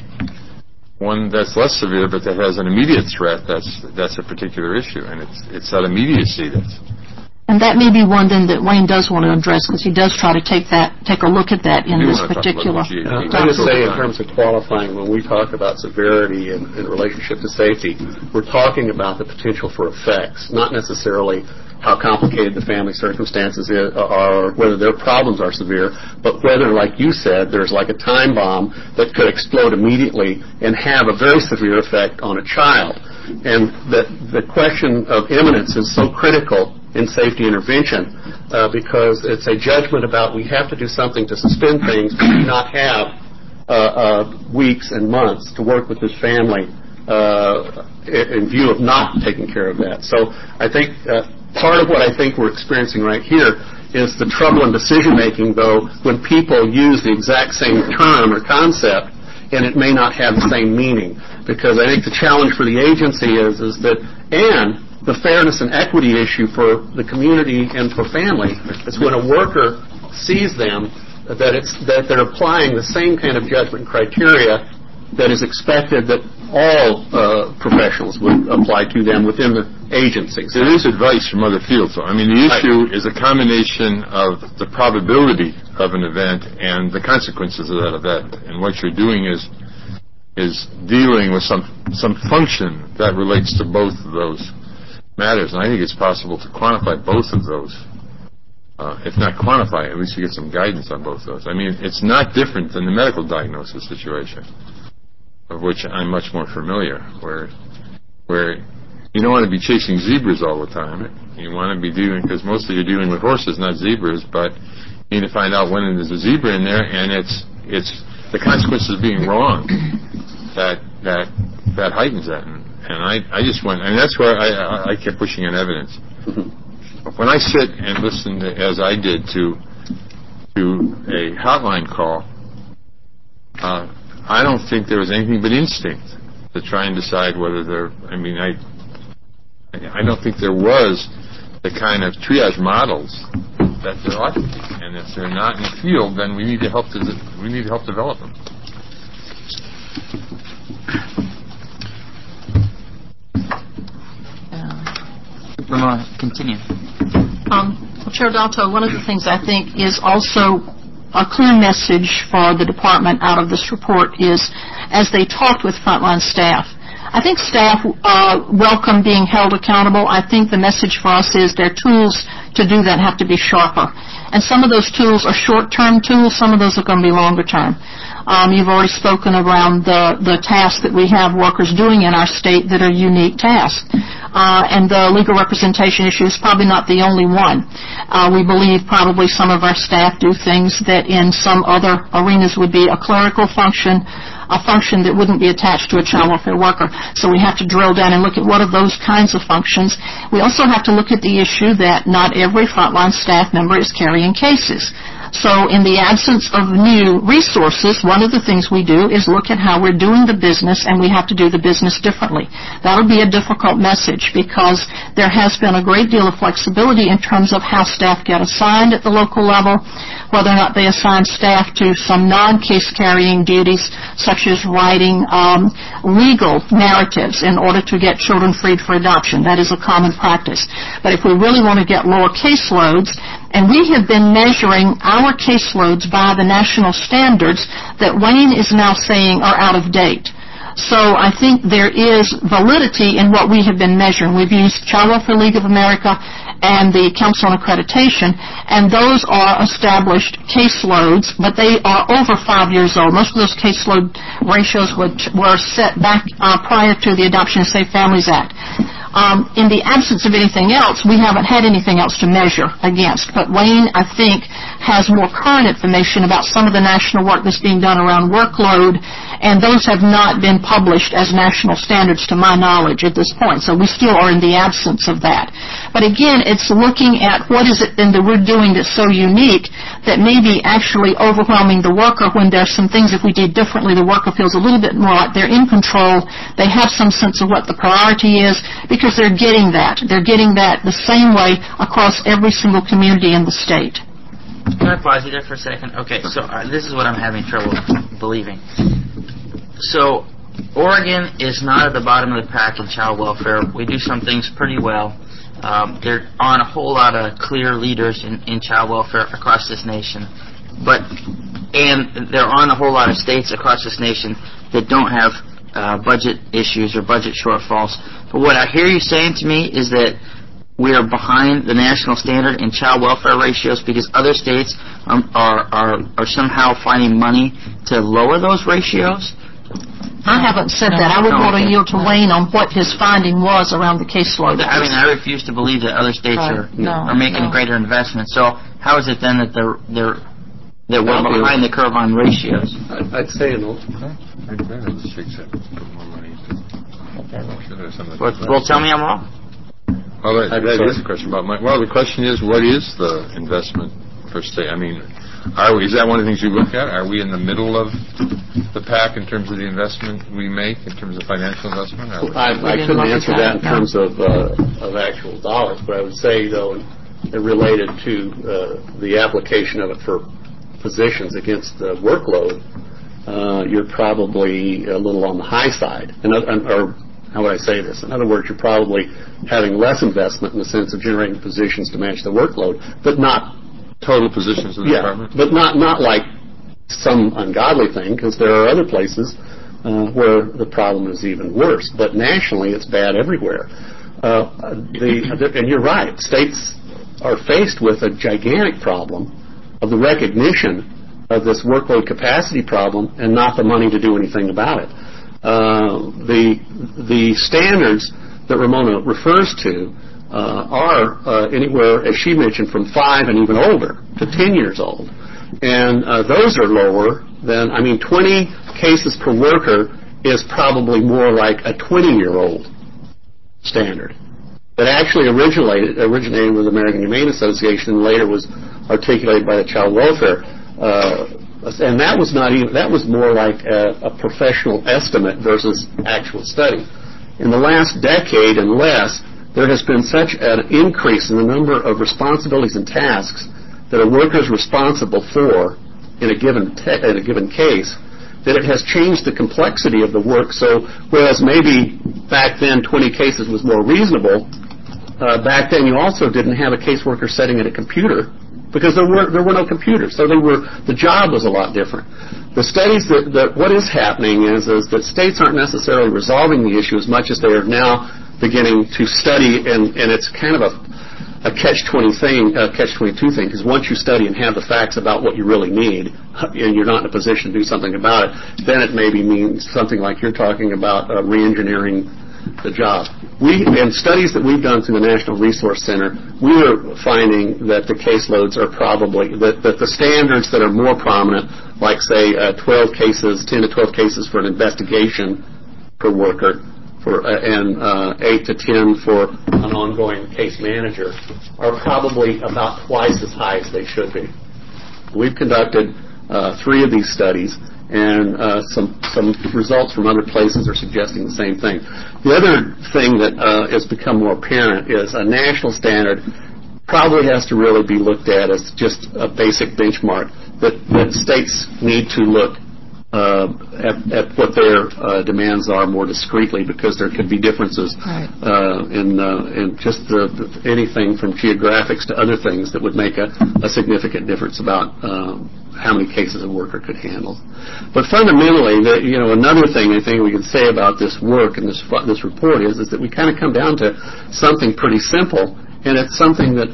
one that's less severe but that has an immediate threat. That's that's a particular issue, and it's it's that immediacy that's... And that may be one then that Wayne does want to address, because he does try to take that, take a look at that in this particular... Uh, I would say in terms of qualifying, when we talk about severity in, in relationship to safety, we're talking about the potential for effects, not necessarily how complicated the family circumstances is, are, whether their problems are severe, but whether, like you said, there's like a time bomb that could explode immediately and have a very severe effect on a child. And that the question of imminence is so critical in safety intervention uh, because it's a judgment about we have to do something to suspend things, but do not have uh, uh, weeks and months to work with this family uh, in view of not taking care of that. So I think uh, part of what I think we're experiencing right here is the trouble in decision-making, though, when people use the exact same term or concept, and it may not have the same meaning. Because I think the challenge for the agency is, is that, and the fairness and equity issue for the community and for family is when a worker sees them, that it's that they're applying the same kind of judgment criteria that is expected that all uh, professionals would apply to them within the agency. There is advice from other fields, though. I mean, the issue is a combination of the probability of an event and the consequences of that event. And what you're doing is is dealing with some some function that relates to both of those matters. And I think it's possible to quantify both of those. Uh, if not quantify, at least you get some guidance on both of those. I mean, it's not different than the medical diagnosis situation, of which I'm much more familiar, where where you don't want to be chasing zebras all the time. You want to be dealing, because mostly you're dealing with horses, not zebras, but you need to find out when there's a zebra in there, and it's it's the consequences of being wrong that that that heightens that. And, and I, I just went, and that's where I, I, I kept pushing on evidence. When I sit and listen to, as I did to to a hotline call, uh, I don't think there was anything but instinct to try and decide whether there. I mean, I I don't think there was the kind of triage models that there ought to be, and if they're not in the field, then we need to help to we need to help develop them. Ramona, continue. Um, well, Chair Dalto, one of the things I think is also a clear message for the department out of this report is, as they talked with frontline staff, I think staff uh, welcome being held accountable. I think the message for us is their tools to do that have to be sharper. And some of those tools are short-term tools. Some of those are going to be longer-term. Um, you've already spoken around the, the tasks that we have workers doing in our state that are unique tasks. Uh, and the legal representation issue is probably not the only one. Uh, we believe probably some of our staff do things that in some other arenas would be a clerical function, a function that wouldn't be attached to a child welfare worker. So we have to drill down and look at what are those kinds of functions. We also have to look at the issue that not every frontline staff member is carrying cases. So in the absence of new resources, one of the things we do is look at how we're doing the business, and we have to do the business differently. That would be a difficult message because there has been a great deal of flexibility in terms of how staff get assigned at the local level, whether or not they assign staff to some non-case carrying duties, such as writing um, legal narratives in order to get children freed for adoption. That is a common practice. But if we really want to get lower caseloads, and we have been measuring our caseloads by the national standards that Wayne is now saying are out of date. So I think there is validity in what we have been measuring. We've used Child Welfare League of America and the Council on Accreditation, and those are established caseloads, but they are over five years old. Most of those caseload ratios were, were set back uh, prior to the Adoption and Safe Families Act. Um, in the absence of anything else, we haven't had anything else to measure against. But Wayne, I think, has more current information about some of the national work that's being done around workload, and those have not been published as national standards to my knowledge at this point. So we still are in the absence of that. But again, it's looking at what is it then that we're doing that's so unique that may be actually overwhelming the worker when there's some things if we did differently, the worker feels a little bit more like they're in control, they have some sense of what the priority is, because they're getting that. They're getting that the same way across every single community in the state. Can I pause you there for a second? Okay, so uh, this is what I'm having trouble believing. So Oregon is not at the bottom of the pack in child welfare. We do some things pretty well. Um, there aren't a whole lot of clear leaders in, in child welfare across this nation. But, and there aren't a whole lot of states across this nation that don't have uh, budget issues or budget shortfalls. But what I hear you saying to me is that we are behind the national standard in child welfare ratios because other states um, are, are are somehow finding money to lower those ratios? I haven't said that. I would No, want to okay. yield to Wayne on what his finding was around the caseload. I mean, I refuse to believe that other states Right. are No, are making no. greater investments. So how is it then that they're they're that we're Well, behind the curve on ratios? I'd I'd say no. I'd rather just take that, put more money into it. I'm sure there's some- Well, well, tell me I'm wrong. Well, that, I'm that sorry. is a question about my. Well, the question is, what is the investment per state? I mean, are we, is that one of the things you look at? Are we in the middle of the pack in terms of the investment we make, in terms of financial investment? Are we? I, I didn't couldn't look at answer that, that in no. terms of uh, of actual dollars, but I would say, though, it related to uh, the application of it for positions against the workload, uh, you're probably a little on the high side. In other, or how would I say this? In other words, you're probably having less investment in the sense of generating positions to manage the workload, but not Total positions in the yeah, department? but not not like some ungodly thing, because there are other places uh, where the problem is even worse. But nationally, it's bad everywhere. Uh, the, and you're right, states are faced with a gigantic problem of the recognition of this workload capacity problem and not the money to do anything about it. Uh, the the standards that Ramona refers to uh, are uh, anywhere, as she mentioned, from five and even older to ten years old. And uh, those are lower than, I mean, twenty cases per worker is probably more like a twenty-year-old standard that actually originated, originated with the American Humane Association and later was articulated by the Child Welfare. Uh, and that was not even, that was more like a, a professional estimate versus actual study. In the last decade and less, there has been such an increase in the number of responsibilities and tasks that a worker is responsible for in a given te- in a given case that it has changed the complexity of the work. So whereas maybe back then twenty cases was more reasonable, uh, back then you also didn't have a caseworker sitting at a computer because there were there were no computers. So they were the job was a lot different. The studies that, that what is happening is is that states aren't necessarily resolving the issue as much as they are now beginning to study, and, and it's kind of a a catch twenty thing, a catch twenty-two thing, because once you study and have the facts about what you really need, and you're not in a position to do something about it, then it maybe means something like you're talking about, uh, re-engineering the job. We, in studies that we've done through the National Resource Center, we are finding that the caseloads are probably, that, that the standards that are more prominent, like say uh, twelve cases, ten to twelve cases for an investigation per worker, For, uh, and uh, eight to ten for an ongoing case manager, are probably about twice as high as they should be. We've conducted uh, three of these studies, and uh, some some results from other places are suggesting the same thing. The other thing that uh, has become more apparent is a national standard probably has to really be looked at as just a basic benchmark that, that states need to look Uh, at, at what their uh, demands are more discreetly, because there could be differences right. uh, in, uh, in just the, the, anything from geographics to other things that would make a, a significant difference about um, how many cases a worker could handle. But fundamentally, the, you know, another thing I think we can say about this work and this this report is is that we kind of come down to something pretty simple, and it's something that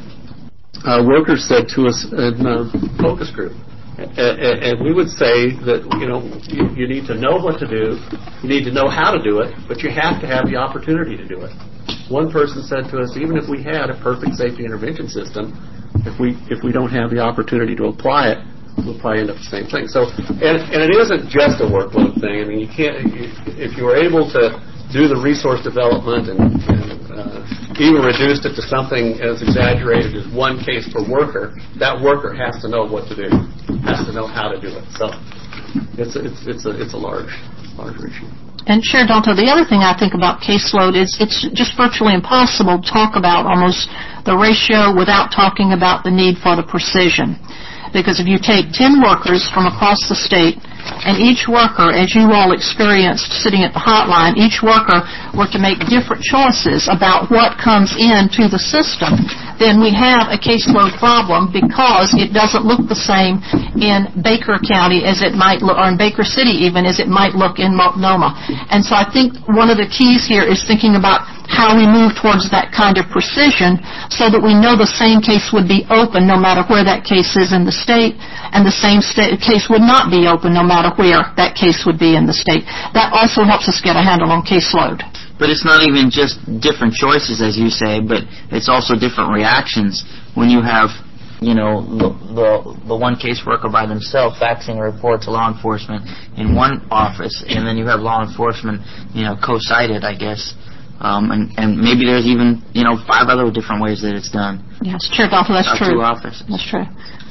uh, workers said to us in uh, focus group. And we would say that, you know, you, you need to know what to do, you need to know how to do it, but you have to have the opportunity to do it. One person said to us, even if we had a perfect safety intervention system, if we if we don't have the opportunity to apply it, we'll probably end up the same thing. So, and, and it isn't just a workload thing. I mean, you can't, you, if you were able to do the resource development and, and uh, even reduced it to something as exaggerated as one case per worker, that worker has to know what to do, has to know how to do it. So it's a, it's it's a it's a large larger issue. And Chair Dalto, the other thing I think about caseload is it's just virtually impossible to talk about almost the ratio without talking about the need for the precision. Because if you take ten workers from across the state, and each worker, as you all experienced sitting at the hotline, each worker were to make different choices about what comes into the system, then we have a caseload problem, because it doesn't look the same in Baker County as it might look, or in Baker City even, as it might look in Multnomah. And so I think one of the keys here is thinking about how we move towards that kind of precision so that we know the same case would be open no matter where that case is in the state, and the same sta- case would not be open no matter where that case would be in the state. That also helps us get a handle on caseload. But it's not even just different choices, as you say, but it's also different reactions when you have, you know, the the, the one caseworker by themselves faxing a report to law enforcement in one office, and then you have law enforcement, you know, co-cited, I guess. Um, and, and maybe there's even, you know, five other different ways that it's done. Yes, Chair Dalto, that's Not true. two offices. That's true.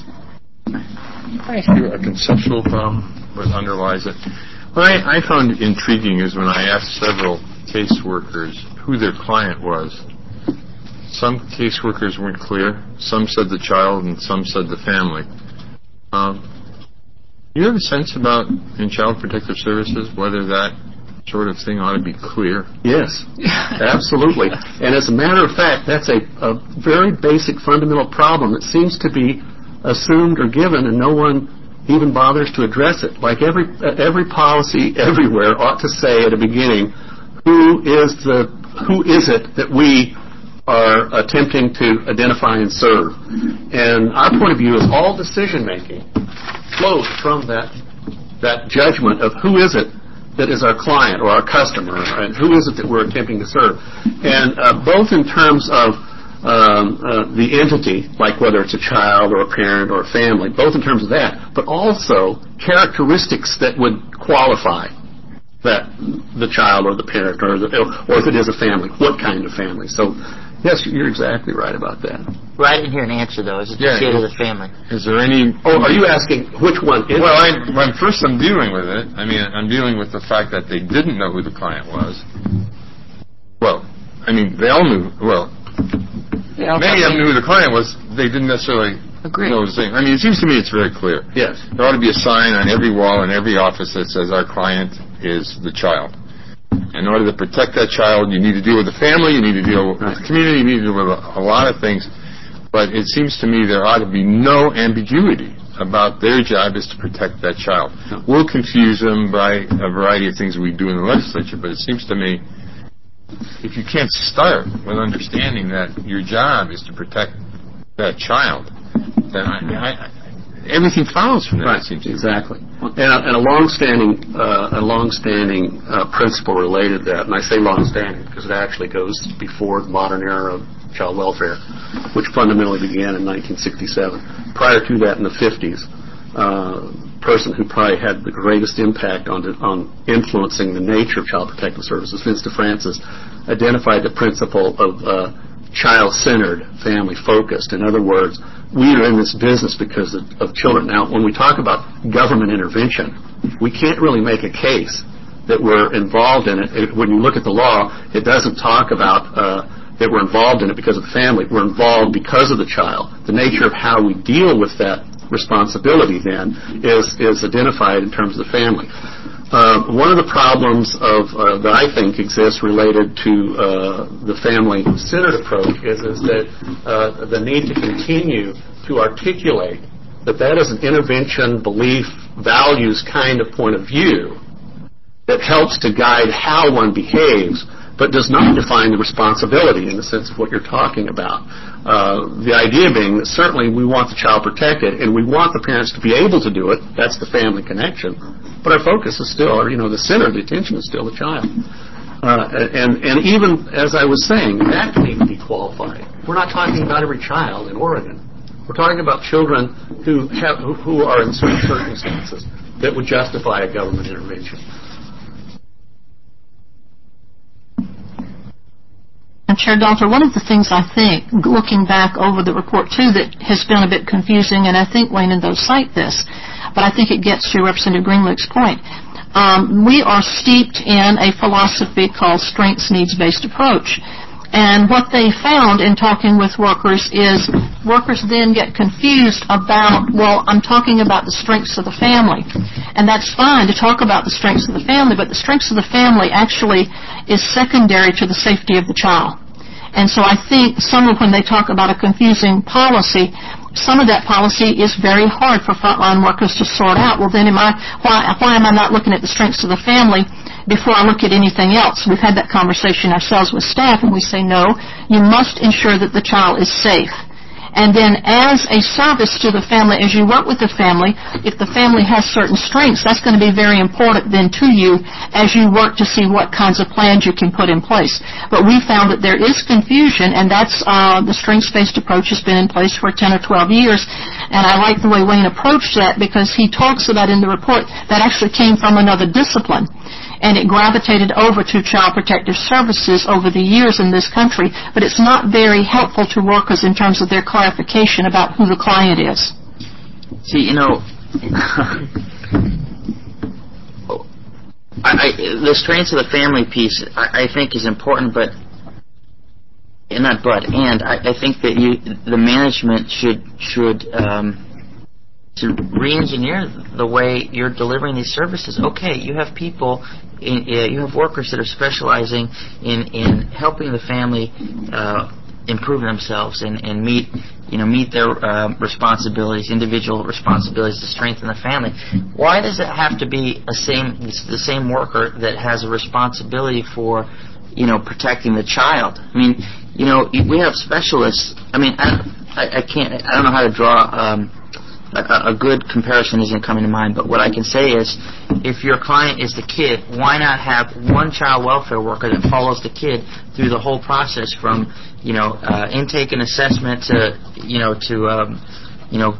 I ask you a conceptual problem that underlies it. What I, I found intriguing is when I asked several caseworkers who their client was. Some caseworkers weren't clear. Some said the child, and some said the family. Um, do you have a sense about, in Child Protective Services, whether that sort of thing ought to be clear? Yes, absolutely. And as a matter of fact, that's a, a very basic fundamental problem that seems to be assumed or given, and no one even bothers to address it. Like every every policy everywhere ought to say at the beginning, who is the who is it that we are attempting to identify and serve? And our point of view is all decision making flows from that that judgment of who is it that is our client or our customer, and who is it that we're attempting to serve. And uh, both in terms of Um, uh, the entity, like whether it's a child or a parent or a family, both in terms of that, but also characteristics that would qualify that the child or the parent or, the, or if it is a family, what kind of family. So, yes, you're exactly right about that. Well, I didn't hear an answer, though. Is it Yeah, just the is- of the family? Is there any... Oh, are you asking which one is Well, I, when first I'm dealing with it, I mean, I'm dealing with the fact that they didn't know who the client was. Well, I mean, they all knew, well, many of them knew who the client was. They didn't necessarily Agree. know the same. I mean, it seems to me it's very clear. Yes. There ought to be a sign on every wall in every office that says our client is the child. In order to protect that child, you need to deal with the family, you need to deal with the community, you need to deal with a, a lot of things. But it seems to me there ought to be no ambiguity about their job is to protect that child. We'll confuse them by a variety of things we do in the legislature, but it seems to me if you can't start with understanding that your job is to protect that child, then I, I, everything follows from that. Right, it seems to me. exactly. And a, and a long-standing, uh, a long-standing uh, principle related to that, and I say long-standing because it actually goes before the modern era of child welfare, which fundamentally began in nineteen sixty-seven. Prior to that, in the fifties, uh, person who probably had the greatest impact on on influencing the nature of Child Protective Services, Vince DeFrancis, identified the principle of uh, child-centered, family-focused. In other words, we are in this business because of, of children. Now, when we talk about government intervention, we can't really make a case that we're involved in it. It when you look at the law, it doesn't talk about uh, that we're involved in it because of the family. We're involved because of the child. The nature of how we deal with that responsibility then is is identified in terms of the family. Uh, one of the problems of uh, that I think exists related to uh, the family-centered approach is is that uh, the need to continue to articulate that that is an intervention, belief, values kind of point of view that helps to guide how one behaves, but does not define the responsibility in the sense of what you're talking about. Uh, the idea being that certainly we want the child protected and we want the parents to be able to do it. That's the family connection. But our focus is still, or, you know, the center of the attention is still the child. Uh, and, and even, as I was saying, that can even be qualified. We're not talking about every child in Oregon. We're talking about children who have, who are in certain circumstances that would justify a government intervention. And Chair Dalter, one of the things I think, looking back over the report too, that has been a bit confusing, and I think Wayne and those cite this, but I think it gets to Representative Greenlick's point. Um, we are steeped in a philosophy called strengths needs-based approach. And what they found in talking with workers is workers then get confused about, well, I'm talking about the strengths of the family. And that's fine to talk about the strengths of the family, but the strengths of the family actually is secondary to the safety of the child. And so I think some of when they talk about a confusing policy, some of that policy is very hard for frontline workers to sort out. Well, then am I, why, why am I not looking at the strengths of the family before I look at anything else? We've had that conversation ourselves with staff, and we say, no, you must ensure that the child is safe. And then as a service to the family, as you work with the family, if the family has certain strengths, that's going to be very important then to you as you work to see what kinds of plans you can put in place. But we found that there is confusion, and that's uh, the strengths-based approach has been in place for ten or twelve years. And I like the way Wayne approached that because he talks about in the report that actually came from another discipline. And it gravitated over to Child Protective Services over the years in this country, but it's not very helpful to workers in terms of their clarification about who the client is. See, you know, I, I, the strengths of the family piece, I, I think, is important, but and not but and I, I think that you, the management should should. Um, to re-engineer the way you're delivering these services. Okay, you have people, in, uh, you have workers that are specializing in, in helping the family uh, improve themselves and, and meet, you know, meet their uh, responsibilities, individual responsibilities to strengthen the family. Why does it have to be a same the same worker that has a responsibility for, you know, protecting the child? I mean, you know, we have specialists. I mean, I, I, I can't. I don't know how to draw. Um, A, a good comparison isn't coming to mind, but what I can say is, if your client is the kid, why not have one child welfare worker that follows the kid through the whole process, from, you know, uh, intake and assessment to, you know, to, um, you know,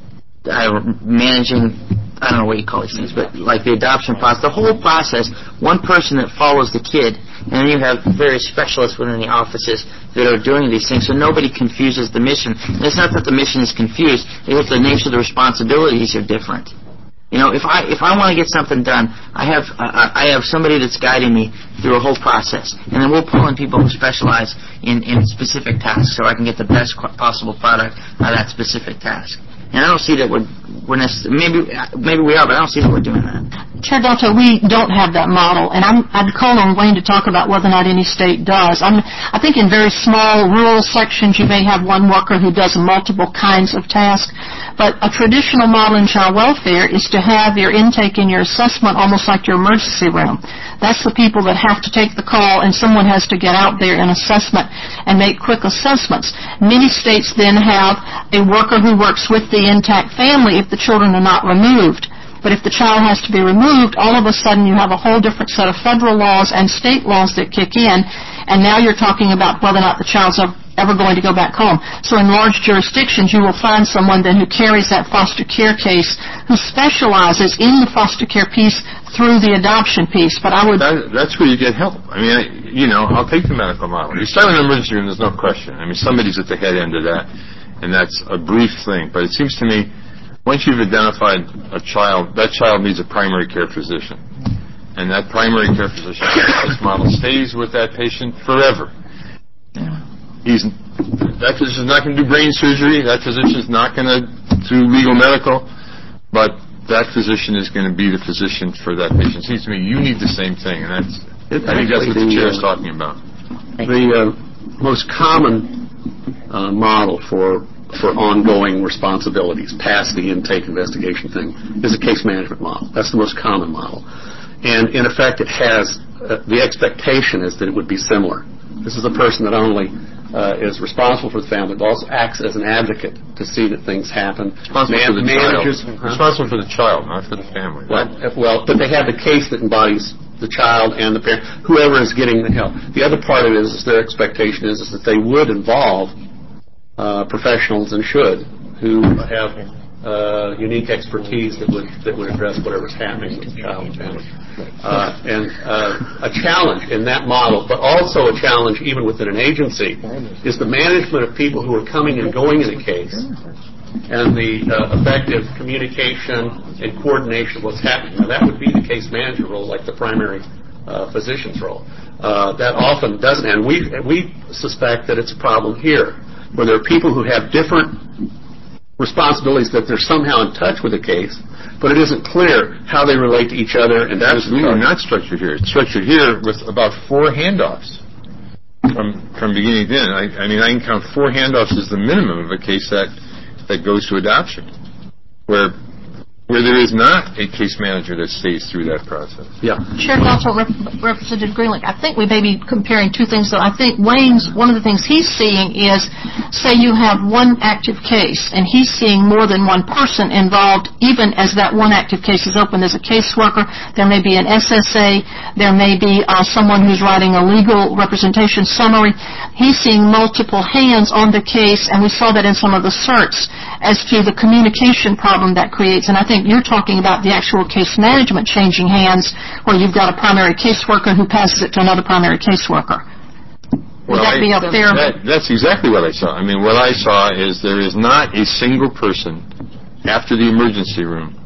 uh, managing, I don't know what you call these things, but like the adoption process, the whole process, one person that follows the kid, and then you have various specialists within the offices that are doing these things, so nobody confuses the mission. And it's not that the mission is confused, it's that the nature of the responsibilities are different. You know, if I if I want to get something done, I have I, I have somebody that's guiding me through a whole process, and then we'll pull in people who specialize in, in specific tasks, so I can get the best possible product out of that specific task. And I don't see that we're, we're necessarily, maybe, maybe we are, but I don't see that we're doing that. Chair Delta, we don't have that model, and I'm, I'd call on Wayne to talk about whether or not any state does. I'm, I think in very small rural sections you may have one worker who does multiple kinds of tasks, but a traditional model in child welfare is to have your intake and your assessment almost like your emergency room. That's the people that have to take the call, and someone has to get out there in assessment and make quick assessments. Many states then have a worker who works with the intact family if the children are not removed. But if the child has to be removed, all of a sudden you have a whole different set of federal laws and state laws that kick in, and now you're talking about whether or not the child's ever going to go back home. So in large jurisdictions, you will find someone then who carries that foster care case, who specializes in the foster care piece through the adoption piece. But I would... That, that's where you get help. I mean, I, you know, I'll take the medical model. You start in an emergency room, there's no question. I mean, somebody's at the head end of that, and that's a brief thing. But it seems to me, once you've identified a child, that child needs a primary care physician. And that primary care physician, this model, stays with that patient forever. He's, that physician's not going to do brain surgery. That physician's not going to do legal medical. But that physician is going to be the physician for that patient. It seems to me you need the same thing. And that's, I think that's what the chair is talking about. The uh, most common uh, model for for ongoing responsibilities past the intake investigation thing is a case management model. That's the most common model. And in effect, it has, uh, the expectation is that it would be similar. This is a person that only uh, is responsible for the family, but also acts as an advocate to see that things happen. Responsible Man- for the manages, child. Huh? Responsible for the child, not for the family. Well, uh, well, but they have the case that embodies the child and the parent, whoever is getting the help. The other part of it is, is their expectation is, is that they would involve Uh, professionals, and should, who have uh, unique expertise that would that would address whatever's happening with the child and family. Uh, and uh, a challenge in that model, but also a challenge even within an agency, is the management of people who are coming and going in a case, and the uh, effective communication and coordination of what's happening. Now, that would be the case manager role, like the primary uh, physician's role. Uh, that often doesn't, and we we suspect that it's a problem here, where there are people who have different responsibilities, that they're somehow in touch with the case, but it isn't clear how they relate to each other. And that's really not structured here. It's structured here with about four handoffs from from beginning to end. I, I mean, I can count four handoffs as the minimum of a case that that goes to adoption, where where there is not a case manager that stays through that process. Yeah. Chair Dalton, Rep- Representative Greenlee, I think we may be comparing two things, though. I think Wayne's, one of the things he's seeing is, say you have one active case, and he's seeing more than one person involved, even as that one active case is open. There's a caseworker, there may be an S S A, there may be uh, someone who's writing a legal representation summary. He's seeing multiple hands on the case, and we saw that in some of the certs, as to the communication problem that creates. And I think you're talking about the actual case management changing hands, where you've got a primary caseworker who passes it to another primary caseworker. Would well, that I, be a fair... That, that's exactly what I saw. I mean, what I saw is there is not a single person after the emergency room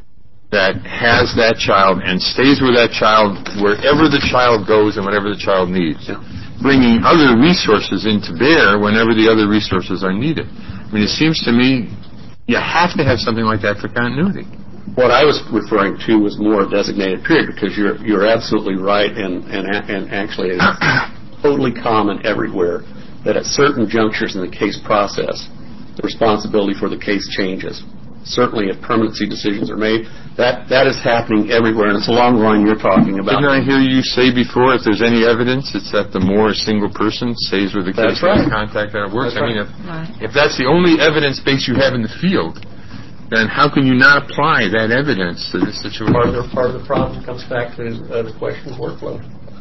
that has that child and stays with that child wherever the child goes and whatever the child needs, yeah. bringing other resources into bear whenever the other resources are needed. I mean, it seems to me you have to have something like that for continuity. What I was referring to was more a designated period, because you're you're absolutely right, and and and actually it's totally common everywhere that at certain junctures in the case process, the responsibility for the case changes. Certainly if permanency decisions are made, that, that is happening everywhere, and it's along the line you're talking about. Didn't I hear you say before, if there's any evidence, it's that the more a single person stays with the case That's right. and contact that it works? That's I mean, right. if, Right. if that's the only evidence base you have in the field, then how can you not apply that evidence to this situation? Part of the, part of the problem comes back to uh, the question of workload.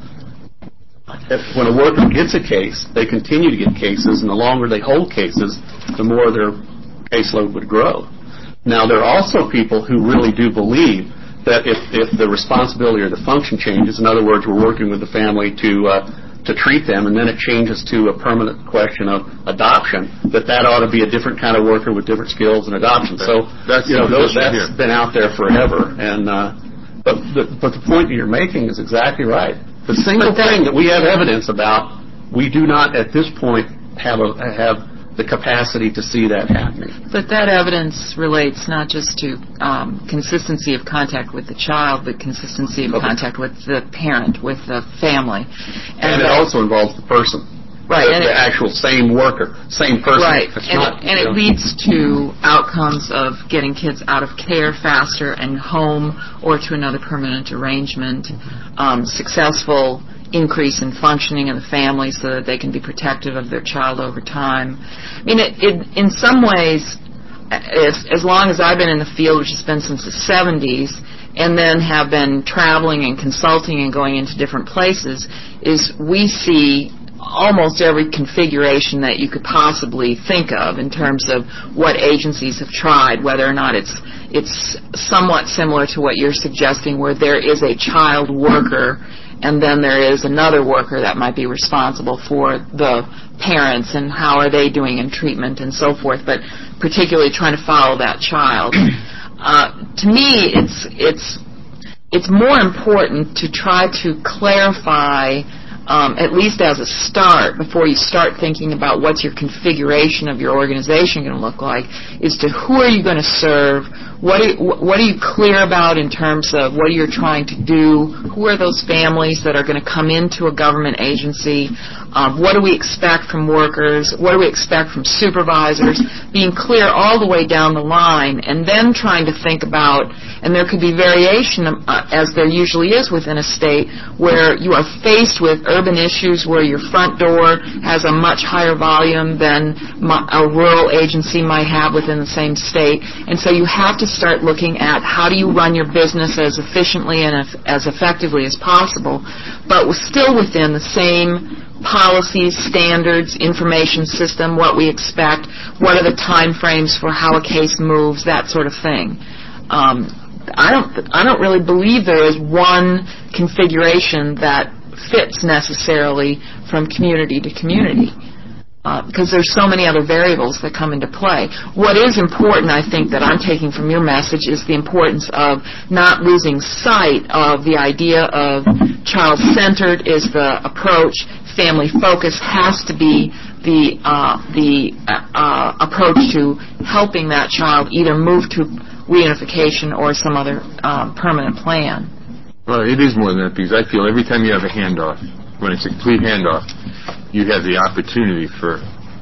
If, when a worker gets a case, they continue to get cases, and the longer they hold cases, the more their caseload would grow. Now, there are also people who really do believe that if, if the responsibility or the function changes, in other words, we're working with the family to uh, to treat them, and then it changes to a permanent question of adoption, that that ought to be a different kind of worker with different skills and adoption. So, That's you know, the those, that's position here. been out there forever. And uh, but the, but the point that you're making is exactly right. The single But that- thing that we have evidence about, we do not at this point have a have the capacity to see that happening. But that evidence relates not just to um, consistency of contact with the child, but consistency of Okay. contact with the parent, with the family. And it that- also involves the person. Right, The, and the it- actual same worker, same person. Right, It's and, not, it, and you it know, leads to outcomes of getting kids out of care faster and home or to another permanent arrangement, um, successful increase in functioning in the family so that they can be protective of their child over time. I mean, it, it, in some ways, as, as long as I've been in the field, which has been since the seventies, and then have been traveling and consulting and going into different places, is we see almost every configuration that you could possibly think of in terms of what agencies have tried, whether or not it's it's somewhat similar to what you're suggesting, where there is a child worker and then there is another worker that might be responsible for the parents and how are they doing in treatment and so forth, but particularly trying to follow that child. Uh, to me, it's it's it's more important to try to clarify, um, at least as a start, before you start thinking about what's your configuration of your organization going to look like, is to who are you going to serve, what are, you, what are you clear about in terms of what you're trying to do, who are those families that are going to come into a government agency, um, what do we expect from workers, what do we expect from supervisors, being clear all the way down the line, and then trying to think about, and there could be variation, uh, as there usually is within a state, where you are faced with urban issues where your front door has a much higher volume than a rural agency might have within the same state. And so you have to start looking at how do you run your business as efficiently and as effectively as possible, but still within the same policies, standards, information system, what we expect, what are the time frames for how a case moves, that sort of thing. Um, I don't I don't really believe there is one configuration that fits necessarily from community to community, uh, because there's so many other variables that come into play. What is important, I think, that I'm taking from your message is the importance of not losing sight of the idea of child-centered is the approach, family focus has to be the uh, the uh, approach to helping that child either move to reunification or some other uh, permanent plan. Well, it is more than that, because I feel every time you have a handoff, when it's a complete handoff, you have the opportunity for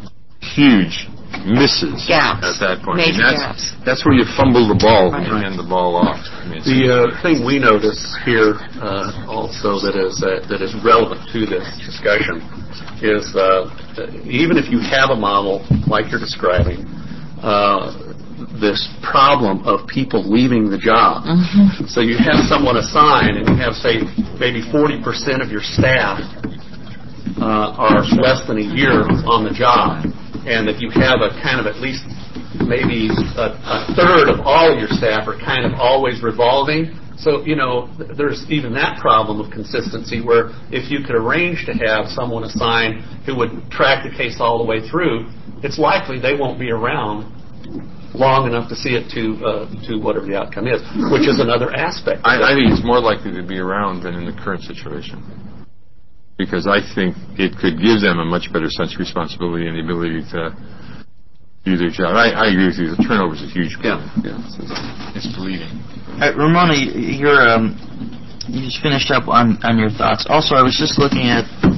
huge misses Gaps. at that point. Major and that's, gaps. That's where you fumble the ball when you Right. hand the ball off. I mean, it's- The uh, thing we notice here uh, also that is uh, that is relevant to this discussion is uh, even if you have a model like you're describing, uh, this problem of people leaving the job. Mm-hmm. So you have someone assigned and you have, say, maybe forty percent of your staff uh, are less than a year on the job, and that you have a kind of at least maybe a, a third of all your staff are kind of always revolving. So, you know, th- there's even that problem of consistency where if you could arrange to have someone assigned who would track the case all the way through, it's likely they won't be around long enough to see it to uh, to whatever the outcome is, which is another aspect. of I, I it. think it's more likely to be around than in the current situation, because I think it could give them a much better sense of responsibility and the ability to do their job. I, I agree with you. The turnover is a huge problem. Yeah, yeah. It's, it's bleeding. Uh, Ramona, you're, um, you just finished up on, on your thoughts. Also, I was just looking at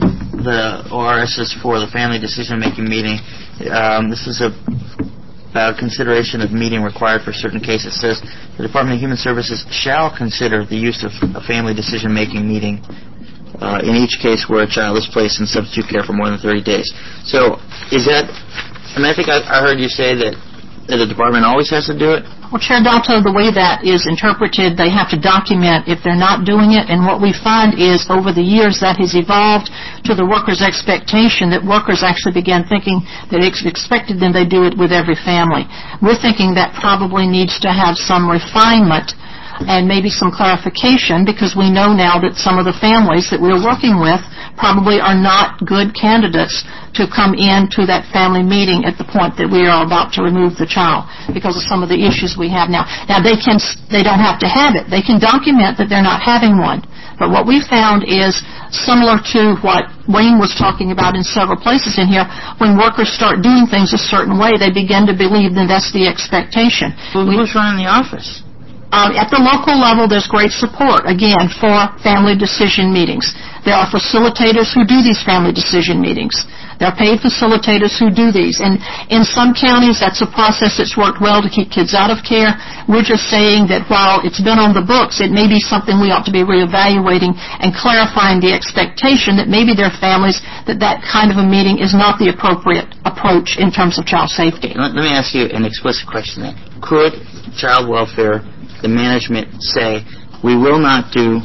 the O R S is for the family decision-making meeting. Um, this is a about consideration of meeting required for certain cases. It says the Department of Human Services shall consider the use of a family decision-making meeting uh, in each case where a child is placed in substitute care for more than thirty days. So is that, I mean, I think I, I heard you say that, that the department always has to do it. Well, Chair Dalto, the way that is interpreted, they have to document if they're not doing it, and what we find is over the years that has evolved to the workers' expectation that workers actually began thinking that it's expected them they do it with every family. We're thinking that probably needs to have some refinement and maybe some clarification, because we know now that some of the families that we're working with probably are not good candidates to come into that family meeting at the point that we are about to remove the child because of some of the issues we have now. Now, they can, they don't have to have it. They can document that they're not having one. But what we found is similar to what Wayne was talking about in several places in here, when workers start doing things a certain way, they begin to believe that that's the expectation. Well, who's running the office? Um, at the local level, there's great support, again, for family decision meetings. There are facilitators who do these family decision meetings. There are paid facilitators who do these. And in some counties, that's a process that's worked well to keep kids out of care. We're just saying that while it's been on the books, it may be something we ought to be reevaluating and clarifying the expectation that maybe there are families that that kind of a meeting is not the appropriate approach in terms of child safety. Let, let me ask you an explicit question then. Could child welfare, the management, say, we will not do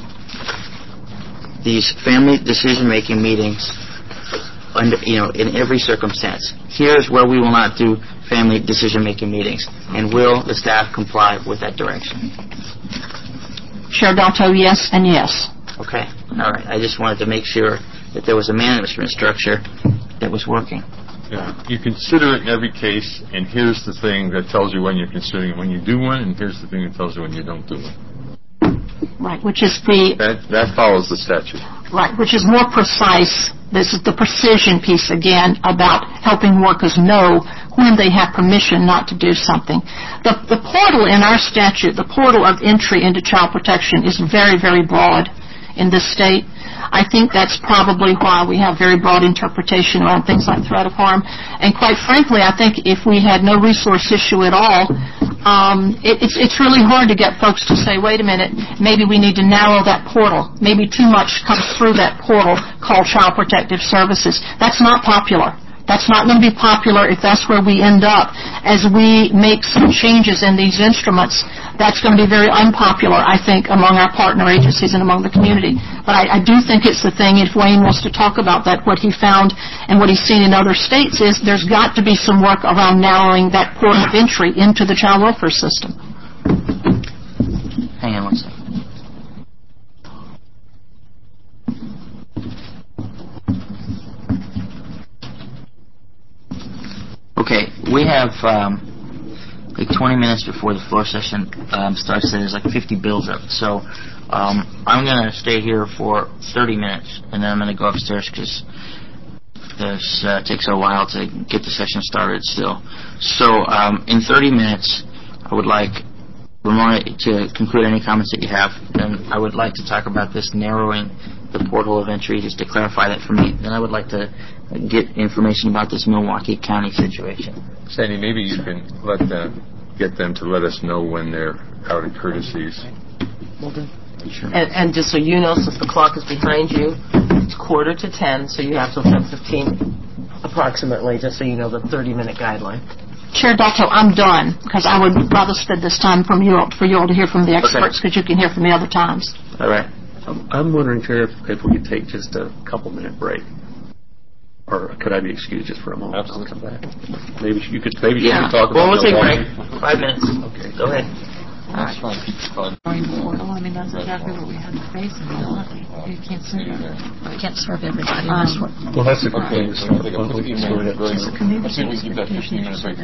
these family decision-making meetings under, you know, in every circumstance? Here's where we will not do family decision-making meetings. And will the staff comply with that direction? Chair Dalto, yes and yes. Okay. All right. I just wanted to make sure that there was a management structure that was working. Yeah. You consider it in every case, and here's the thing that tells you when you're considering it when you do one, and here's the thing that tells you when you don't do it. Right, which is the... That, that follows the statute. Right, which is more precise. This is the precision piece, again, about helping workers know when they have permission not to do something. The, the portal in our statute, the portal of entry into child protection, is very, very broad in this state. I think that's probably why we have very broad interpretation around things like threat of harm. And quite frankly, I think if we had no resource issue at all, um, it, it's, it's really hard to get folks to say, wait a minute, maybe we need to narrow that portal. Maybe too much comes through that portal called Child Protective Services. That's not popular. That's not going to be popular if that's where we end up. As we make some changes in these instruments, that's going to be very unpopular, I think, among our partner agencies and among the community. But I, I do think it's the thing, if Wayne wants to talk about that, what he found and what he's seen in other states is there's got to be some work around narrowing that port of entry into the child welfare system. Hang on one second. Okay, we have um, like twenty minutes before the floor session um, starts. There's like fifty bills up. So um, I'm going to stay here for thirty minutes, and then I'm going to go upstairs because this uh, takes a while to get the session started still. So um, in thirty minutes, I would like Ramona to conclude any comments that you have. Then I would like to talk about this narrowing the portal of entry, just to clarify that for me. Then I would like to get information about this Milwaukee County situation. Sandy, maybe you can let them, get them to let us know when they're out of courtesies. Will do. Sure. And, and just so you know, since the clock is behind you, it's quarter to ten, so you have till ten fifteen approximately, just so you know the thirty-minute guideline. Chair Dalto, I'm done, because I would rather spend this time from you all, for you all to hear from the experts, because okay. You can hear from me other times. All right. I'm wondering, Chair, if, if we could take just a couple-minute break. Or could I be excused just for a moment? Absolutely. I'll come back. Maybe you could maybe yeah. you could talk well, about we'll take a break. Five minutes. Okay. Go ahead. That's fine. Fine. Portal, I mean, that's exactly what we had to face in Milwaukee. You can't serve everybody. You can't serve everybody. Um, well, that's a good okay. thing. So I think I'll put it's a community. I think we keep that fifteen minutes break.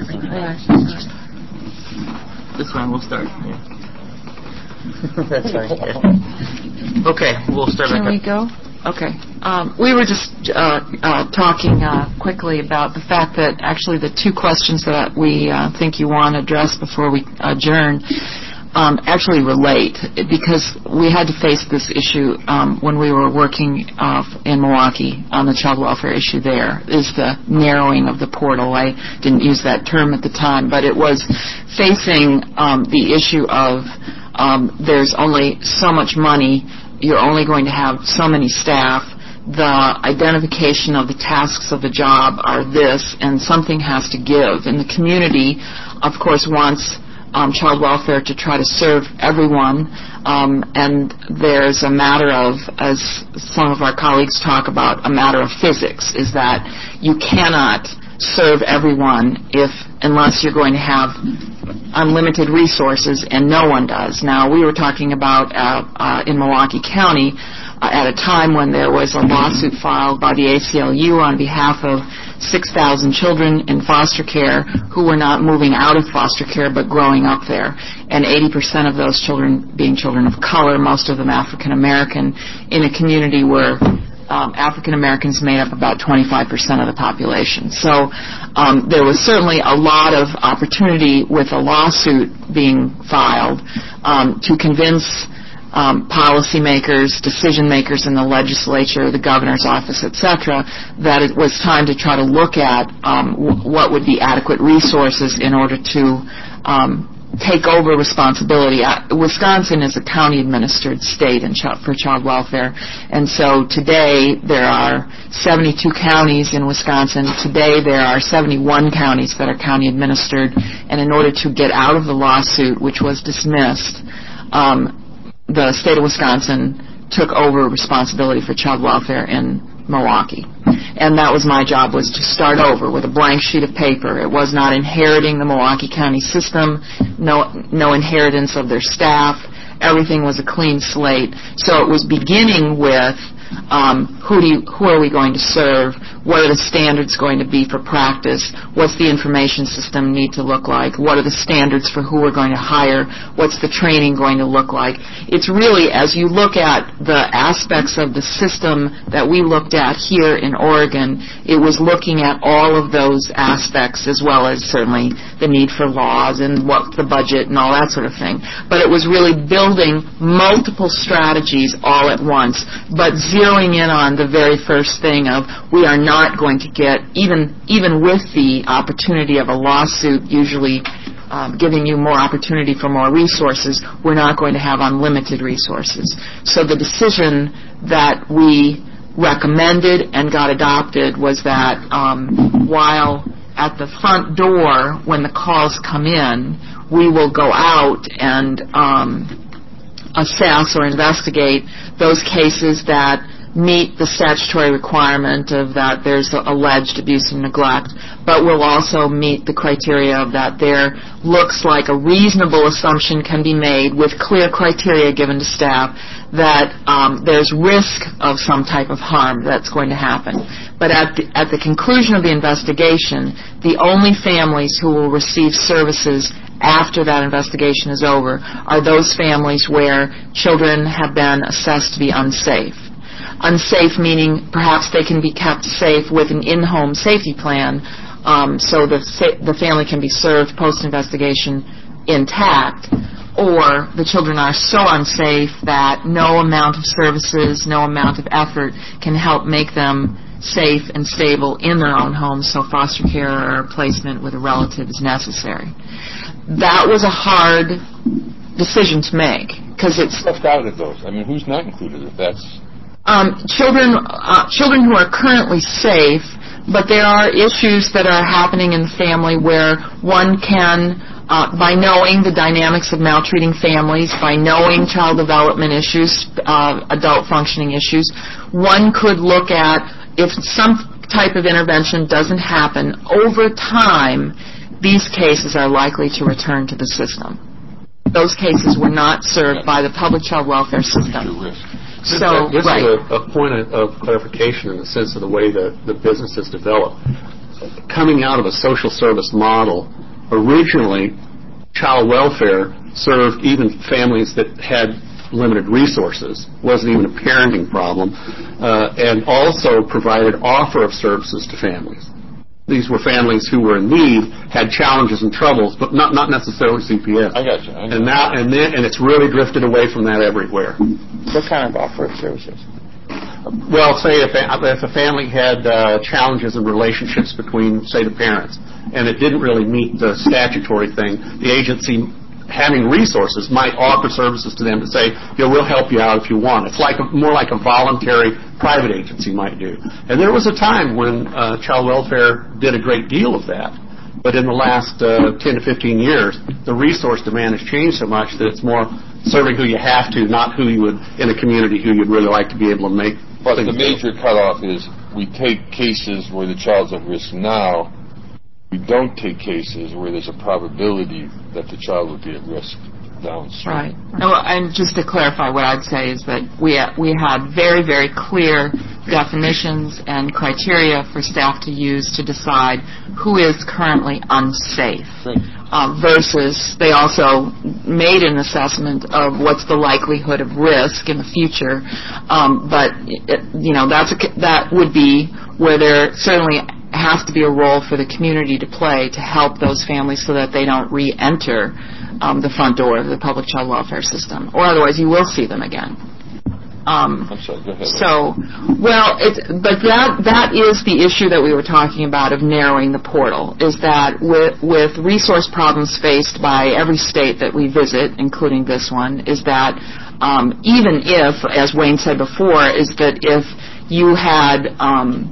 This one, we'll start. Yeah. That's fine. Yeah. Okay, we'll start Can back we up. go? Okay. Um, we were just uh, uh, talking uh, quickly about the fact that actually the two questions that we uh, think you want addressed before we adjourn um, actually relate, because we had to face this issue um, when we were working uh, in Milwaukee on the child welfare issue. There is the narrowing of the portal. I didn't use that term at the time, but it was facing um, the issue of um, there's only so much money, you're only going to have so many staff, the identification of the tasks of the job are this, and something has to give. And the community, of course, wants Um, child welfare to try to serve everyone, um, and there's a matter of, as some of our colleagues talk about, a matter of physics, is that you cannot serve everyone if unless you're going to have unlimited resources, and no one does. Now, we were talking about uh, uh, in Milwaukee County uh, at a time when there was a lawsuit filed by the A C L U on behalf of six thousand children in foster care who were not moving out of foster care but growing up there, and eighty percent of those children being children of color, most of them African American, in a community where um, African Americans made up about twenty-five percent of the population. So um, there was certainly a lot of opportunity with a lawsuit being filed um, to convince Um, policymakers, decision makers in the legislature, the governor's office, et cetera, that it was time to try to look at um, w- what would be adequate resources in order to um, take over responsibility. Uh, Wisconsin is a county-administered state in ch- for child welfare, and so today there are seventy-two counties in Wisconsin. Today there are seventy-one counties that are county-administered, and in order to get out of the lawsuit, which was dismissed, um, the state of Wisconsin took over responsibility for child welfare in Milwaukee. And that was my job, was to start over with a blank sheet of paper. It was not inheriting the Milwaukee County system, no, no inheritance of their staff. Everything was a clean slate. So it was beginning with um, who, do you, who are we going to serve? What are the standards going to be for practice? What's the information system need to look like? What are the standards for who we're going to hire? What's the training going to look like? It's really, as you look at the aspects of the system that we looked at here in Oregon, it was looking at all of those aspects, as well as certainly the need for laws and what the budget and all that sort of thing. But it was really building multiple strategies all at once, but zeroing in on the very first thing of we are not not going to get, even even with the opportunity of a lawsuit usually um, giving you more opportunity for more resources, we're not going to have unlimited resources. So the decision that we recommended and got adopted was that um, while at the front door, when the calls come in, we will go out and um, assess or investigate those cases that meet the statutory requirement of that there's alleged abuse and neglect, but will also meet the criteria of that there looks like a reasonable assumption can be made with clear criteria given to staff that um, there's risk of some type of harm that's going to happen. But at the, at the conclusion of the investigation, the only families who will receive services after that investigation is over are those families where children have been assessed to be unsafe. Unsafe meaning perhaps they can be kept safe with an in-home safety plan, um, so the sa- the family can be served post-investigation intact, or the children are so unsafe that no amount of services, no amount of effort can help make them safe and stable in their own homes, so foster care or placement with a relative is necessary. That was a hard decision to make, because it's left out of those. I mean, who's not included if that's... Um, children, uh, children who are currently safe, but there are issues that are happening in the family where one can, uh, by knowing the dynamics of maltreating families, by knowing child development issues, uh, adult functioning issues, one could look at if some type of intervention doesn't happen over time, these cases are likely to return to the system. Those cases were not served by the public child welfare system. So, this right. is a, a point of clarification in the sense of the way that the business is developed. Coming out of a social service model, originally child welfare served even families that had limited resources, wasn't even a parenting problem, uh, and also provided offer of services to families. these were families who were in need, had challenges and troubles, but not not necessarily C P S. I got you. I and now and then and it's really drifted away from that everywhere. What kind of offer of services? Well, say if a, if a family had uh, challenges in relationships between, say, the parents, and it didn't really meet the statutory thing, the agency, having resources, might offer services to them to say, you know, we'll help you out if you want. It's like a, more like a voluntary private agency might do. And there was a time when uh, child welfare did a great deal of that. But in the last uh, ten to fifteen years, the resource demand has changed so much that it's more serving who you have to, not who you would, in a community, who you'd really like to be able to make. But the major cutoff is we take cases where the child's at risk now. We don't take cases where there's a probability that the child would be at risk downstream. Right. Well, and just to clarify, what I'd say is that we we had very, very clear definitions and criteria for staff to use to decide who is currently unsafe. Uh, versus they also made an assessment of what's the likelihood of risk in the future. Um, but, it, you know, that's a, that would be where there certainly has to be a role for the community to play to help those families so that they don't re-enter um, the front door of the public child welfare system, or otherwise you will see them again. Um, I'm sorry, go ahead. So, well, it's, but that that is the issue that we were talking about of narrowing the portal, is that with, with resource problems faced by every state that we visit, including this one, is that um, even if, as Wayne said before, is that if you had um,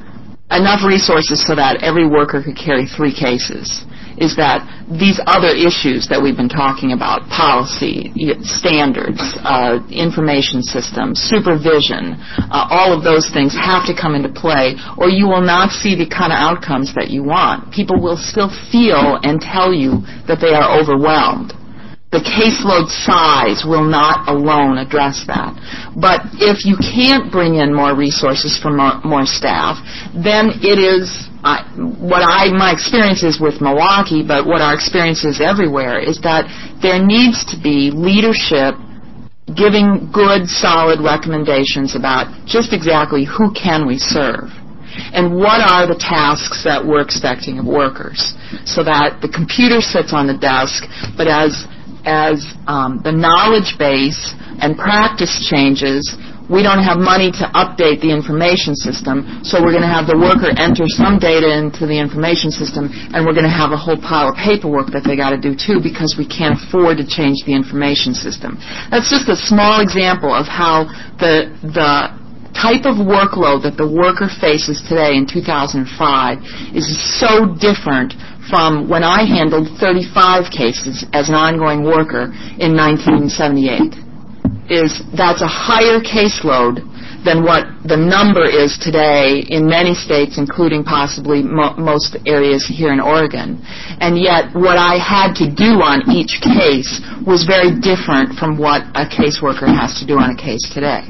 enough resources so that every worker could carry three cases, is that these other issues that we've been talking about, policy, standards, uh, information systems, supervision, uh, all of those things have to come into play, or you will not see the kind of outcomes that you want. People will still feel and tell you that they are overwhelmed. The caseload size will not alone address that. But if you can't bring in more resources from more, more staff, then it is uh, what I my experience is with Milwaukee, but what our experience is everywhere, is that there needs to be leadership giving good, solid recommendations about just exactly who can we serve and what are the tasks that we're expecting of workers, so that the computer sits on the desk, but as as um, the knowledge base and practice changes, we don't have money to update the information system, so we're going to have the worker enter some data into the information system, and we're going to have a whole pile of paperwork that they got to do too, because we can't afford to change the information system. That's just a small example of how the the type of workload that the worker faces today in two thousand five is so different from when I handled thirty-five cases as an ongoing worker in nineteen seventy-eight. Is that's a higher caseload than what the number is today in many states, including possibly mo- most areas here in Oregon. And yet what I had to do on each case was very different from what a caseworker has to do on a case today.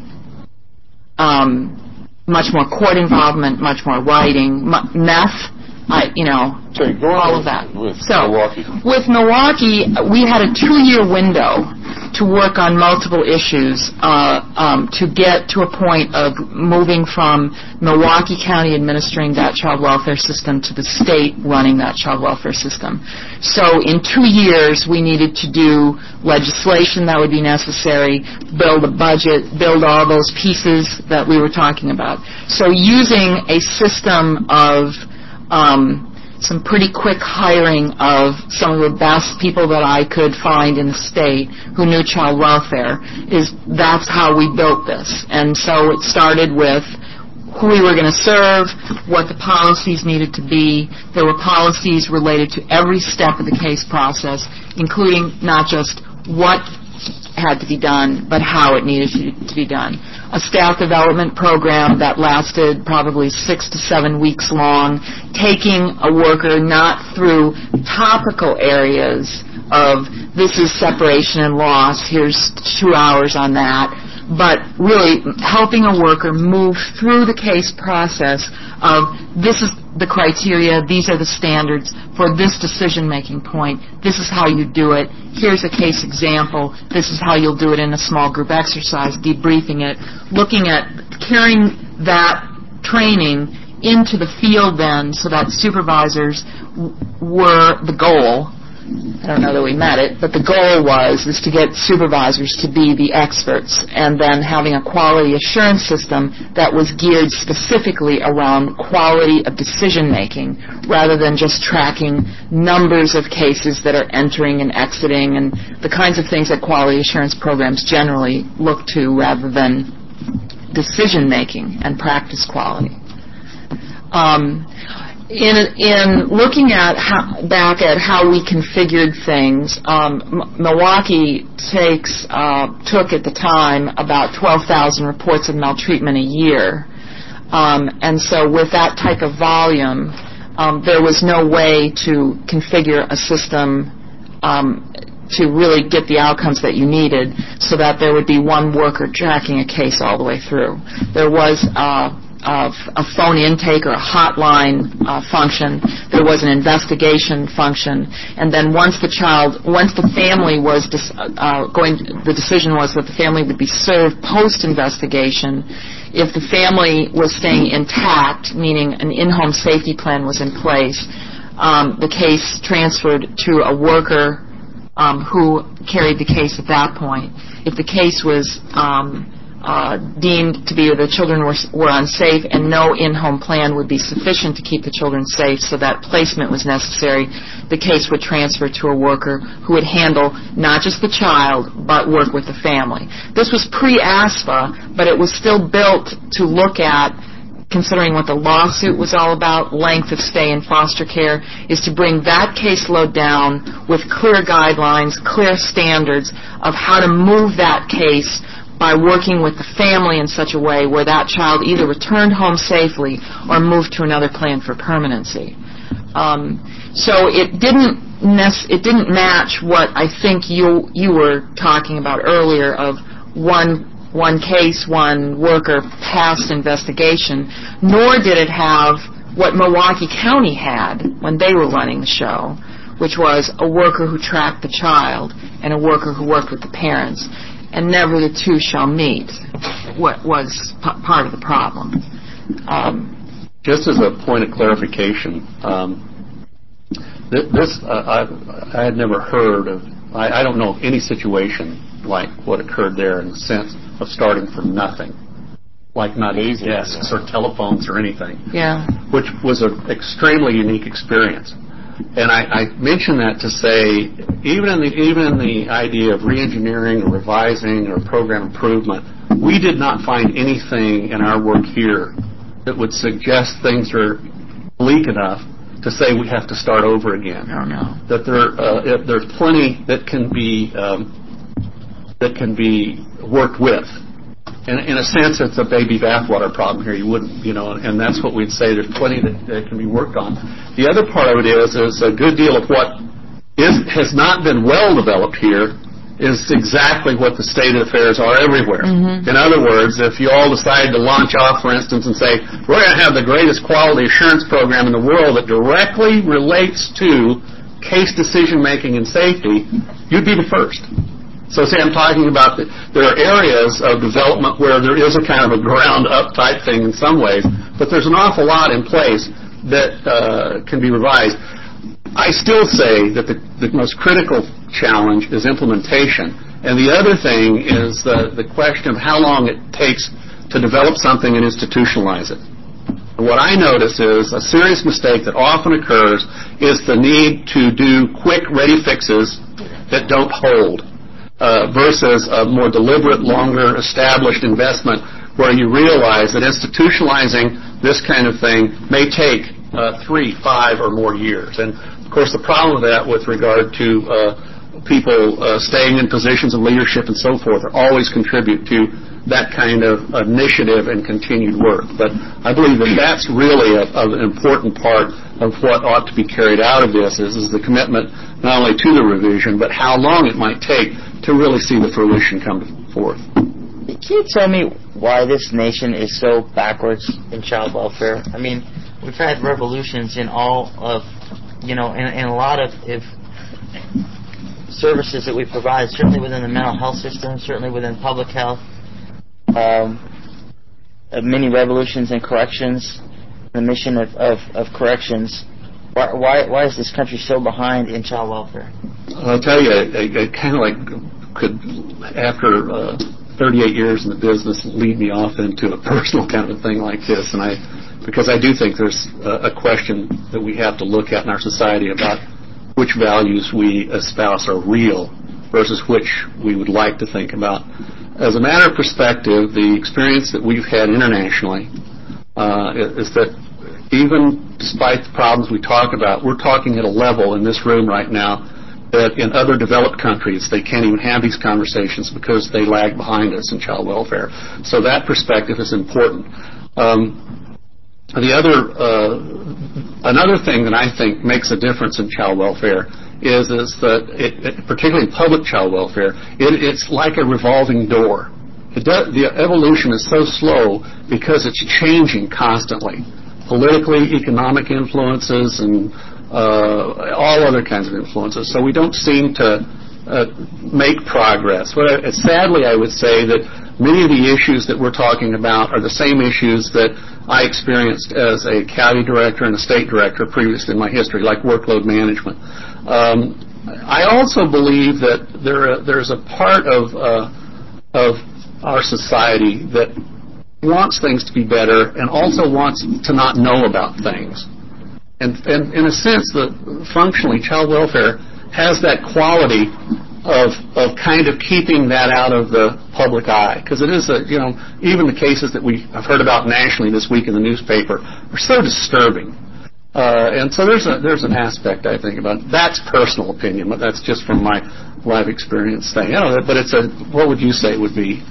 Um, much more court involvement, much more writing, m- meth, I, you know, Sorry, go all on of that. With so, Milwaukee. with Milwaukee, we had a two-year window to work on multiple issues uh, um, to get to a point of moving from Milwaukee County administering that child welfare system to the state running that child welfare system. So in two years, we needed to do legislation that would be necessary, build a budget, build all those pieces that we were talking about. So using a system of um, some pretty quick hiring of some of the best people that I could find in the state who knew child welfare, is that's how we built this. And so it started with who we were going to serve, what the policies needed to be. There were policies related to every step of the case process, including not just what had to be done, but how it needed to, to be done. A staff development program that lasted probably six to seven weeks long, taking a worker not through topical areas of this is separation and loss, here's two hours on that, but really helping a worker move through the case process of this is the criteria, these are the standards for this decision-making point, this is how you do it, here's a case example, this is how you'll do it in a small group exercise, debriefing it, looking at carrying that training into the field then so that supervisors w- were the goal. I don't know that we met it, but the goal was is to get supervisors to be the experts, and then having a quality assurance system that was geared specifically around quality of decision making rather than just tracking numbers of cases that are entering and exiting and the kinds of things that quality assurance programs generally look to rather than decision making and practice quality. Um, In, in looking at how, back at how we configured things, um, M- Milwaukee takes uh, took at the time about twelve thousand reports of maltreatment a year, um, and so with that type of volume, um, there was no way to configure a system um, to really get the outcomes that you needed, so that there would be one worker tracking a case all the way through. There was uh, Of a phone intake or a hotline uh, function. There was an investigation function, and then once the child, once the family was dis- uh, going, the decision was that the family would be served post-investigation. If the family was staying intact, meaning an in-home safety plan was in place, um, the case transferred to a worker um, who carried the case at that point. If the case was um, Uh, deemed to be the children were, were unsafe and no in-home plan would be sufficient to keep the children safe, so that placement was necessary, the case would transfer to a worker who would handle not just the child but work with the family. This was pre-A S F A, but it was still built to look at, considering what the lawsuit was all about, length of stay in foster care, is to bring that caseload down with clear guidelines, clear standards of how to move that case by working with the family in such a way where that child either returned home safely or moved to another plan for permanency. Um, so it didn't nec- it didn't match what I think you you were talking about earlier of one one case, one worker, past investigation, nor did it have what Milwaukee County had when they were running the show, which was a worker who tracked the child and a worker who worked with the parents. And never the two shall meet, what was p- part of the problem. Um, Just as a point of clarification, um, th- this uh, I, I had never heard of, I, I don't know of any situation like what occurred there in the sense of starting from nothing, like not even desks or telephones or anything, yeah. which was an extremely unique experience. And I, I mention that to say, even in the even in the idea of reengineering or revising or program improvement, we did not find anything in our work here that would suggest things are bleak enough to say we have to start over again. I don't know. That there uh, there's plenty that can be um, that can be worked with. In, in a sense, it's a baby bathwater problem here. You wouldn't, you know, and that's what we'd say. There's plenty that, that can be worked on. The other part of it is, is a good deal of what is, has not been well developed here is exactly what the state of affairs are everywhere. Mm-hmm. In other words, if you all decide to launch off, for instance, and say, we're going to have the greatest quality assurance program in the world that directly relates to case decision-making and safety, you'd be the first. So, see, I'm talking about the, there are areas of development where there is a kind of a ground-up type thing in some ways, but there's an awful lot in place that uh, can be revised. I still say that the, the most critical challenge is implementation, and the other thing is the, the question of how long it takes to develop something and institutionalize it. And what I notice is a serious mistake that often occurs is the need to do quick, ready fixes that don't hold. Uh, versus a more deliberate, longer, established investment where you realize that institutionalizing this kind of thing may take uh, three, five, or more years. And, of course, the problem with that with regard to uh, people uh, staying in positions of leadership and so forth are always contribute to that kind of initiative and continued work. But I believe that that's really a, a, an important part of what ought to be carried out of this is, is the commitment not only to the revision, but how long it might take to really see the fruition come forth. Can you tell me why this nation is so backwards in child welfare? I mean, we've had revolutions in all of, you know, in, in a lot of if services that we provide, certainly within the mental health system, certainly within public health, um, uh, many revolutions in corrections. the mission of, of, of corrections, why, why why is this country so behind in child welfare? I'll tell you, I, I kind of like could, after uh, thirty-eight years in the business, lead me off into a personal kind of a thing like this, and I, because I do think there's a, a question that we have to look at in our society about which values we espouse are real versus which we would like to think about. As a matter of perspective, the experience that we've had internationally uh, is that even despite the problems we talk about, we're talking at a level in this room right now that in other developed countries they can't even have these conversations because they lag behind us in child welfare. So that perspective is important. Um, the other, uh, another thing that I think makes a difference in child welfare is is that, it, it, particularly public child welfare, it, it's like a revolving door. It does, the evolution is so slow because it's changing constantly. Politically, economic influences, and uh, all other kinds of influences. So we don't seem to uh, make progress. What I, sadly, I would say that many of the issues that we're talking about are the same issues that I experienced as a county director and a state director previously in my history, like workload management. Um, I also believe that there there's a part of uh, of our society that wants things to be better and also wants to not know about things. And, and in a sense, the, functionally, child welfare has that quality of of kind of keeping that out of the public eye. Because it is, a, you know, even the cases that we have heard about nationally this week in the newspaper are so disturbing. Uh, and so there's a there's an aspect, I think, about that's personal opinion, but that's just from my life experience thing. You know, but it's a, what would you say would be?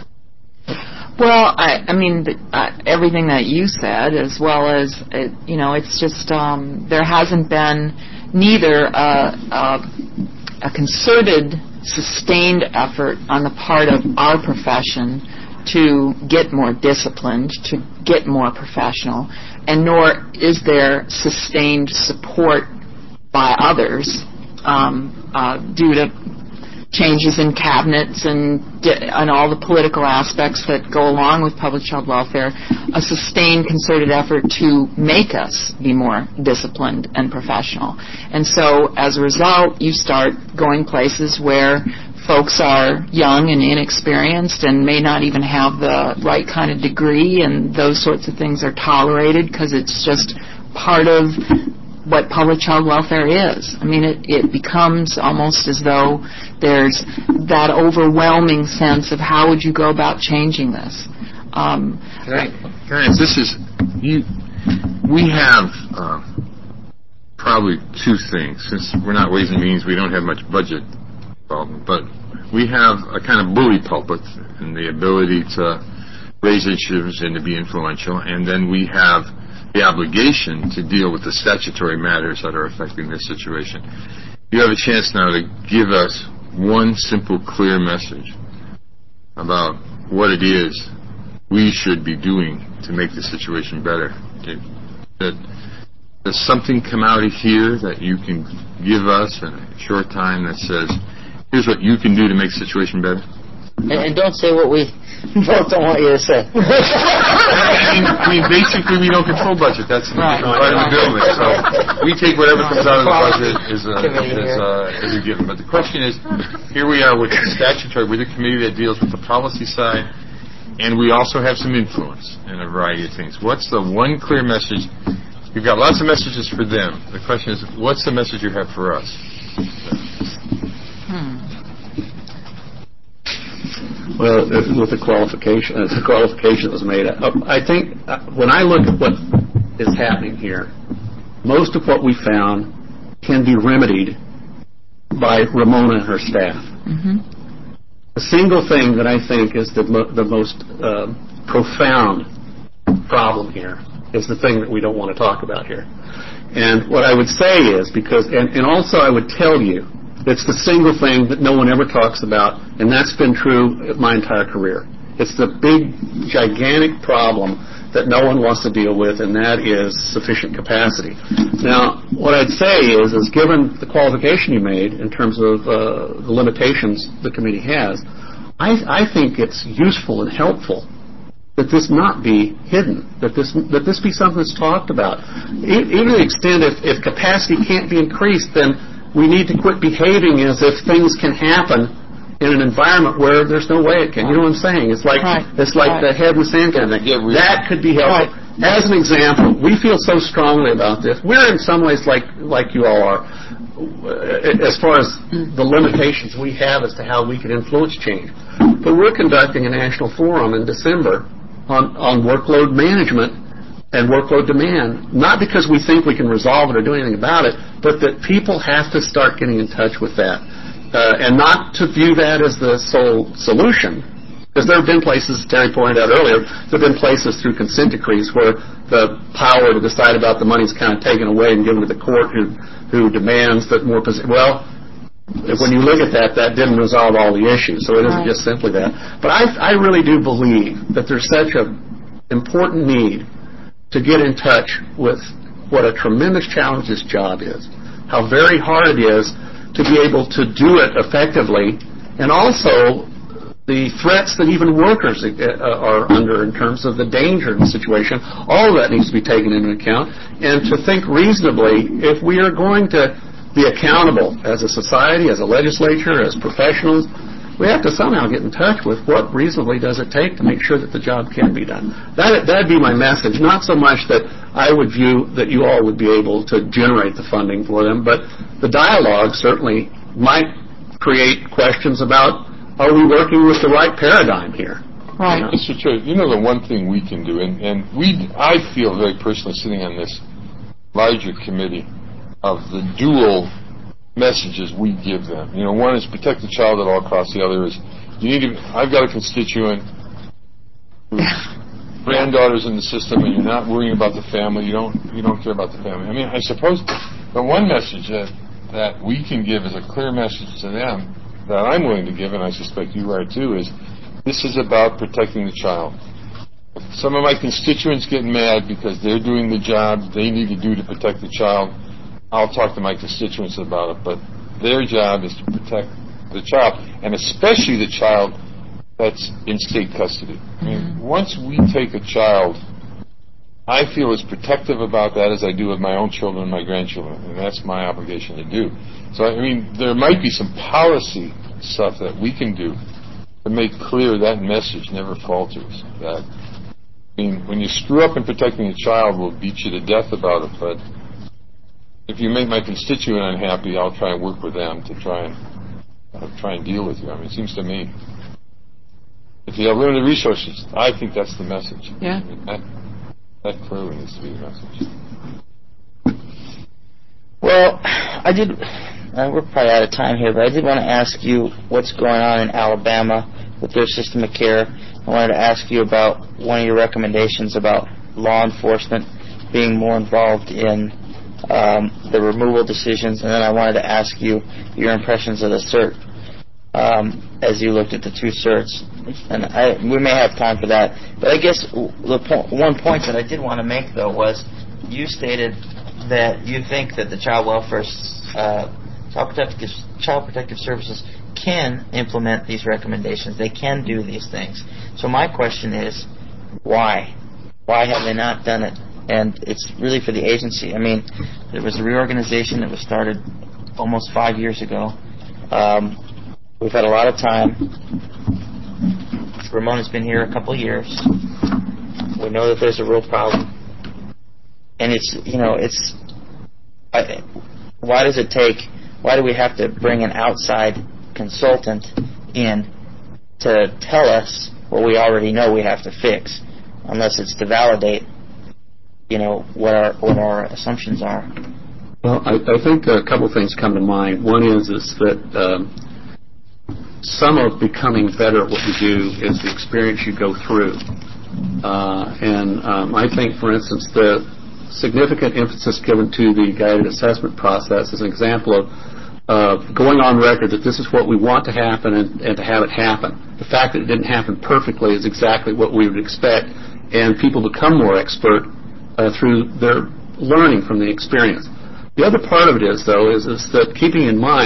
Well, I, I mean, uh, everything that you said, as well as, uh, you know, it's just um, there hasn't been neither a, a, a concerted, sustained effort on the part of our profession to get more disciplined, to get more professional, and nor is there sustained support by others um, uh, due to changes in cabinets and and all the political aspects that go along with public child welfare, a sustained concerted effort to make us be more disciplined and professional. And so as a result, you start going places where folks are young and inexperienced and may not even have the right kind of degree, and those sorts of things are tolerated because it's just part of what public child welfare is. I mean, it, it becomes almost as though there's that overwhelming sense of how would you go about changing this. Um, can I, can I ask, this is, you, we have uh, probably two things. Since we're not Ways and Means, we don't have much budget problem, but we have a kind of bully pulpit and the ability to raise issues and to be influential, and then we have the obligation to deal with the statutory matters that are affecting this situation. You have a chance now to give us one simple, clear message about what it is we should be doing to make the situation better. That does something come out of here that you can give us in a short time that says, here's what you can do to make the situation better? And, and don't say what we both don't want you to say. I, mean, I mean, basically, we don't control budget. That's right. part of the building. So we take whatever comes out of the budget is a, is a, is a given. But the question is, here we are with the statutory, with a committee that deals with the policy side, and we also have some influence in a variety of things. What's the one clear message? We've got lots of messages for them. The question is, what's the message you have for us? Hmm. Well, with the qualification, uh, the qualification that was made, uh, I think uh, when I look at what is happening here, most of what we found can be remedied by Ramona and her staff. Mm-hmm. The single thing that I think is the, mo- the most uh, profound problem here is the thing that we don't want to talk about here. And what I would say is, because, and, and also I would tell you, it's the single thing that no one ever talks about, and that's been true my entire career. It's the big, gigantic problem that no one wants to deal with, and that is sufficient capacity. Now, what I'd say is, is given the qualification you made in terms of uh, the limitations the committee has, I, I think it's useful and helpful that this not be hidden, that this that this be something that's talked about. E- even to the extent if, if capacity can't be increased, then we need to quit behaving as if things can happen in an environment where there's no way it can. You know what I'm saying? It's like Right. it's like Right. the head in the sand kind of thing. Yeah, we- That could be helpful. As an example, we feel so strongly about this. We're in some ways like like you all are, as far as the limitations we have as to how we can influence change. But we're conducting a national forum in December on, on workload management and workload demand, not because we think we can resolve it or do anything about it, but that people have to start getting in touch with that. Uh, and not to view that as the sole solution, because there have been places, Terry pointed out earlier, there have been places through consent decrees where the power to decide about the money is kind of taken away and given to the court who, who demands that more position. Well, when you look at that, that didn't resolve all the issues, so it isn't Right. just simply that. But I, I really do believe that there's such an important need to get in touch with what a tremendous challenge this job is, how very hard it is to be able to do it effectively, and also the threats that even workers are under in terms of the danger of the situation. All of that needs to be taken into account, and to think reasonably if we are going to be accountable as a society, as a legislature, as professionals, we have to somehow get in touch with what reasonably does it take to make sure that the job can be done. That, that'd be my message, not so much that I would view that you all would be able to generate the funding for them, but the dialogue certainly might create questions about, are we working with the right paradigm here? Right. Mister Chair, you know the one thing we can do, and, and we, I feel very personally sitting on this larger committee of the dual messages we give them. You know, one is protect the child at all costs. The other is, you need to, I've got a constituent whose granddaughter's in the system, and you're not worrying about the family. You don't, you don't care about the family. I mean, I suppose the one message that that we can give as a clear message to them, that I'm willing to give, and I suspect you are too, is this is about protecting the child. If some of my constituents get mad because they're doing the job they need to do to protect the child, I'll talk to my constituents about it, but their job is to protect the child, and especially the child that's in state custody. I mean, once we take a child, I feel as protective about that as I do with my own children and my grandchildren, and that's my obligation to do. So, I mean, there might be some policy stuff that we can do to make clear that message never falters. That, I mean, when you screw up in protecting a child, we'll beat you to death about it, but if you make my constituent unhappy, I'll try and work with them to try and uh, try and deal with you. I mean, it seems to me, if you have limited resources, I think that's the message. Yeah. I mean, that, that clearly needs to be the message. Well, I did, uh, we're probably out of time here, but I did want to ask you what's going on in Alabama with their system of care. I wanted to ask you about one of your recommendations about law enforcement being more involved in um, the removal decisions, and then I wanted to ask you your impressions of the cert um, as you looked at the two certs. And I, we may have time for that, but I guess the po- one point that I did want to make, though, was you stated that you think that the child welfare, uh, child protective, child protective services can implement these recommendations. They can do these things. So my question is, why? Why have they not done it? And it's really for the agency. I mean, there was a reorganization that was started almost five years ago. Um, we've had a lot of time. Ramona's been here a couple of years. We know that there's a real problem. And it's, you know, it's, I, why does it take, why do we have to bring an outside consultant in to tell us what we already know we have to fix, unless it's to validate, you know, what our what our assumptions are? Well, I, I think a couple of things come to mind. One is is that um, some of becoming better at what you do is the experience you go through. Uh, and um, I think, for instance, the significant emphasis given to the guided assessment process is an example of uh, going on record that this is what we want to happen and, and to have it happen. The fact that it didn't happen perfectly is exactly what we would expect, and people become more expert uh, through their learning from the experience. The other part of it is, though, is, is that keeping in mind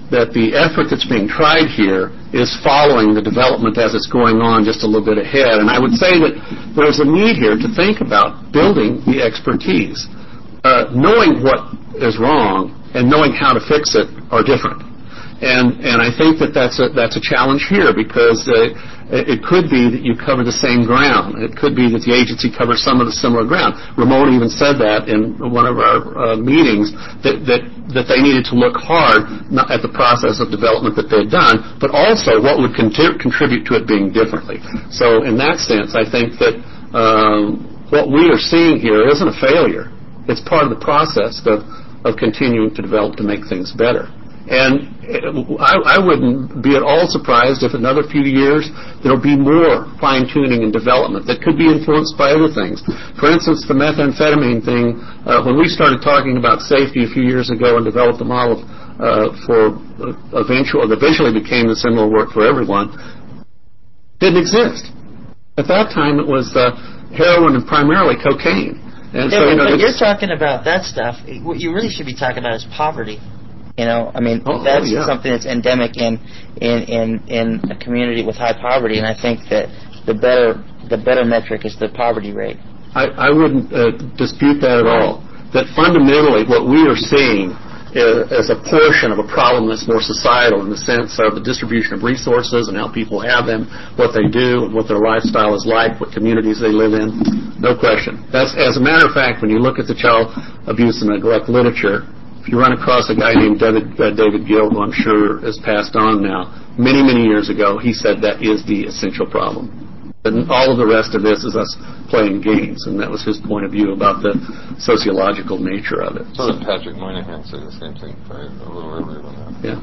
that the effort that's being tried here is following the development as it's going on just a little bit ahead. And I would say that there's a need here to think about building the expertise. Uh, knowing what is wrong and knowing how to fix it are different. And and I think that that's a, that's a challenge here, because uh, it could be that you cover the same ground. It could be that the agency covers some of the similar ground. Ramon even said that in one of our uh, meetings, that, that, that they needed to look hard not at the process of development that they'd done, but also what would conti- contribute to it being differently. So in that sense, I think that um, what we are seeing here isn't a failure. It's part of the process of, of continuing to develop to make things better. And I, I wouldn't be at all surprised if in another few years there will be more fine-tuning and development that could be influenced by other things. For instance, the methamphetamine thing, uh, when we started talking about safety a few years ago and developed a model uh, for uh, eventual, eventually became the similar work for everyone, didn't exist. At that time it was uh, heroin and primarily cocaine. And yeah, so, you know, but you're talking about that stuff. What you really should be talking about is poverty. You know, I mean, oh, that's oh, yeah. something that's endemic in, in, in, in a community with high poverty, and I think that the better the better metric is the poverty rate. I, I wouldn't uh, dispute that at all. That fundamentally what we are seeing is, is a portion of a problem that's more societal in the sense of the distribution of resources and how people have them, what they do, and what their lifestyle is like, what communities they live in. No question. That's, as a matter of fact, when you look at the child abuse and neglect literature, you run across a guy named David, uh, David Gill, who I'm sure has passed on now. Many, many years ago, he said that is the essential problem. And all of the rest of this is us playing games, and that was his point of view about the sociological nature of it. So, so did Patrick Moynihan say the same thing right, a little earlier than that. Yeah.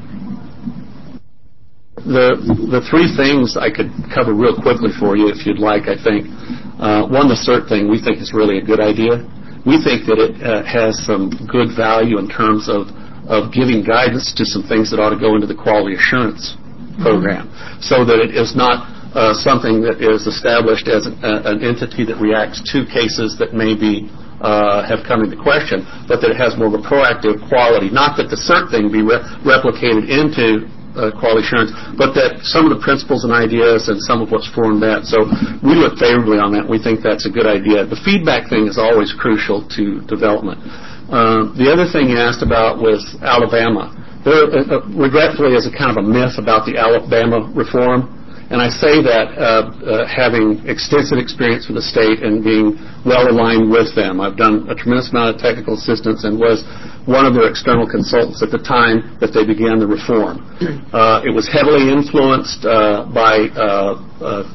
The the three things I could cover real quickly for you, if you'd like, I think. Uh, one, the CERT thing, we think is really a good idea. We think that it uh, has some good value in terms of, of giving guidance to some things that ought to go into the quality assurance program, mm-hmm. so that it is not uh, something that is established as an, uh, an entity that reacts to cases that maybe uh, have come into question, but that it has more of a proactive quality. Not that the CERT thing be re- replicated into Uh, quality assurance, but that some of the principles and ideas and some of what's formed that. So we look favorably on that. We think that's a good idea. The feedback thing is always crucial to development. Uh, the other thing you asked about was Alabama. There, uh, regretfully, is a kind of a myth about the Alabama reform. And I say that uh, uh, having extensive experience with the state and being well aligned with them. I've done a tremendous amount of technical assistance and was one of their external consultants at the time that they began the reform. Uh, it was heavily influenced uh, by uh, uh,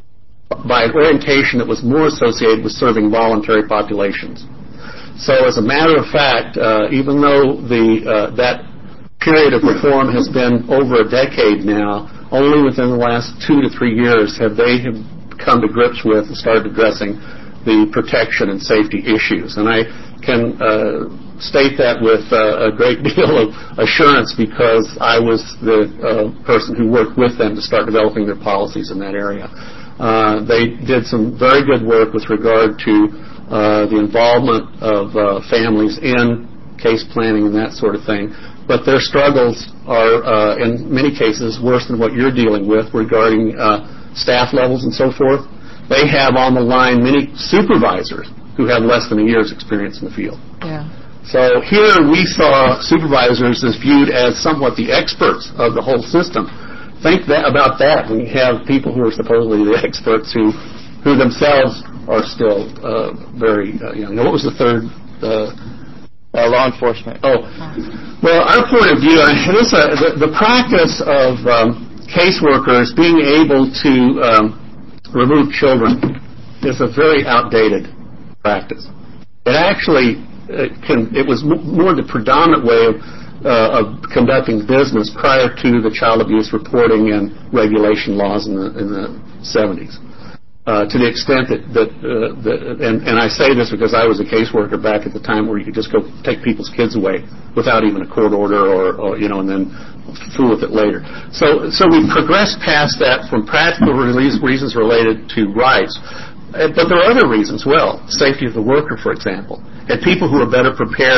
by an orientation that was more associated with serving voluntary populations. So as a matter of fact, uh, even though the uh, that period of reform has been over a decade now, only within the last two to three years have they have come to grips with and started addressing the protection and safety issues. And I can uh, state that with uh, a great deal of assurance because I was the uh, person who worked with them to start developing their policies in that area. Uh, they did some very good work with regard to uh, the involvement of uh, families in case planning and that sort of thing. But their struggles are, uh, in many cases, worse than what you're dealing with regarding uh, staff levels and so forth. They have on the line many supervisors who have less than a year's experience in the field. Yeah. So here we saw supervisors as viewed as somewhat the experts of the whole system. Think that, about that when you have people who are supposedly the experts who, who themselves are still uh, very uh, young. Now, what was the third? Uh, Uh, law enforcement. Oh, well, our point of view, this, uh, the, the practice of um, caseworkers being able to um, remove children is a very outdated practice. It actually uh, can, it was m- more the predominant way of, uh, of conducting business prior to the child abuse reporting and regulation laws in the, in the seventies. Uh, to the extent that, that, uh, that and, and I say this because I was a caseworker back at the time where you could just go take people's kids away without even a court order or, or you know, and then fool with it later. So, so we've progressed past that from practical reasons related to rights. But there are other reasons, well, safety of the worker, for example, and people who are better prepared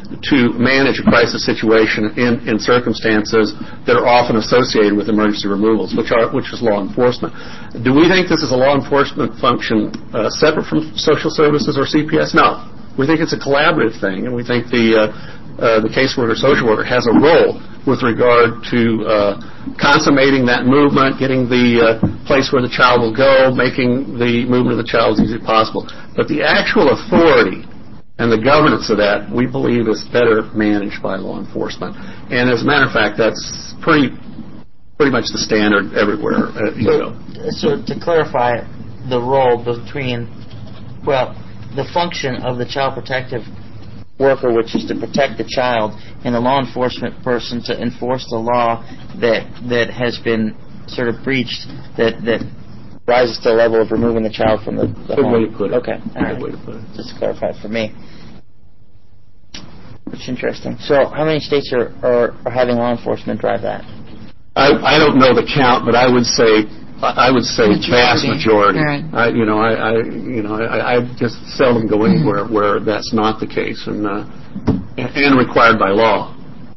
to manage a crisis situation in, in circumstances that are often associated with emergency removals, which are which is law enforcement. Do we think this is a law enforcement function uh, separate from social services or C P S? No. We think it's a collaborative thing, and we think the uh, uh, the caseworker, social worker, has a role with regard to uh, consummating that movement, getting the uh, place where the child will go, making the movement of the child as easy as possible. But the actual authority and the governance of that, we believe, is better managed by law enforcement. And as a matter of fact, that's pretty pretty much the standard everywhere. Uh, you so, know. so to clarify, the role between, well, the function of the child protective worker, which is to protect the child, and the law enforcement person to enforce the law that that has been sort of breached, that that rises to the level of removing the child from the, the Good home. way to put it. Okay, all Good right. way to put it. Just to clarify for me. Which is interesting. So, how many states are, are, are having law enforcement drive that? I, I don't know the count, but I would say I would say Majority. vast majority. Right. I, you know, I, I you know, I, I just seldom go anywhere where that's not the case, and uh, and required by law.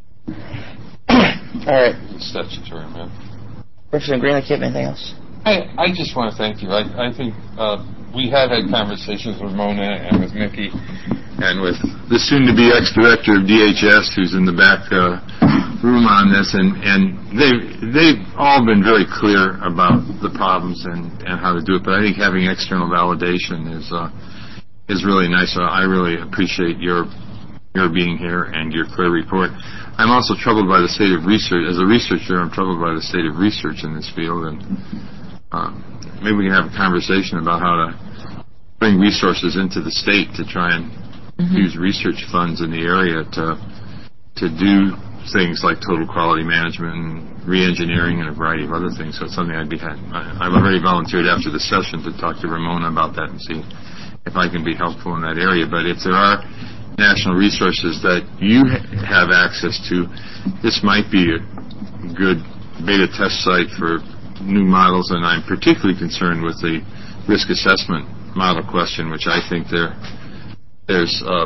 All right, Statutory, man. Representative Greenlee, you have anything else? I, I just want to thank you. I, I think uh, we have had conversations with Mona and with Mickey and with the soon-to-be ex-director of D H S, who's in the back uh, room on this, and, and they've, they've all been very clear about the problems and, and how to do it. But I think having external validation is uh, is really nice. So I really appreciate your your being here and your clear report. I'm also troubled by the state of research. As a researcher, I'm troubled by the state of research in this field, and uh, maybe we can have a conversation about how to bring resources into the state to try and mm-hmm. use research funds in the area to to do things like total quality management and re-engineering and a variety of other things. So it's something I'd be ha- I, I've already volunteered after the session to talk to Ramona about that and see if I can be helpful in that area. But if there are national resources that you ha- have access to, this might be a good beta test site for new models, and I'm particularly concerned with the risk assessment model question, which I think there there's uh,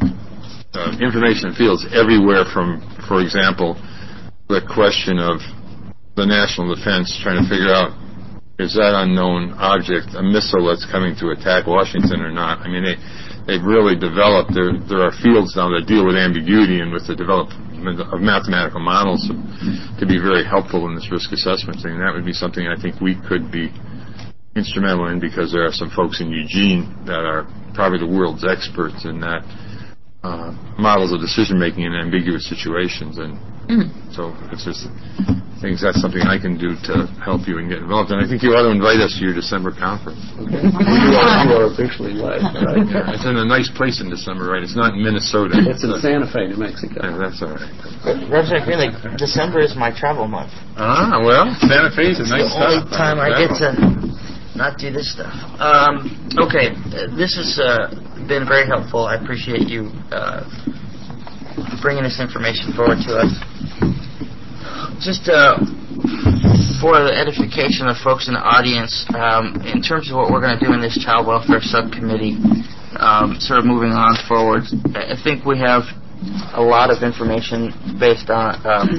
uh, information fields everywhere from, for example, the question of the national defense trying to figure out, is that unknown object a missile that's coming to attack Washington or not? I mean, they, they've really developed, there, there are fields now that deal with ambiguity and with the development of mathematical models to be very helpful in this risk assessment thing. That would be something I think we could be instrumental in, because there are some folks in Eugene that are probably the world's experts in that uh, models of decision-making in ambiguous situations. And mm. so it's just things that's something I can do to help you and get involved. And I think you ought to invite us to your December conference. Okay. you, are, you are officially right. right. It's in a nice place in December, right? It's not in Minnesota. It's in Santa Fe, New Mexico. Yeah, that's all right. Representative Greenlee, December is my travel month. Ah, well, Santa Fe is a nice It's the only spot. time I get to not do this stuff. Um, okay, uh, this has uh, been very helpful. I appreciate you uh, bringing this information forward to us. Just uh, for the edification of folks in the audience, um, in terms of what we're going to do in this Child Welfare Subcommittee, um, sort of moving on forward, I think we have a lot of information based on um,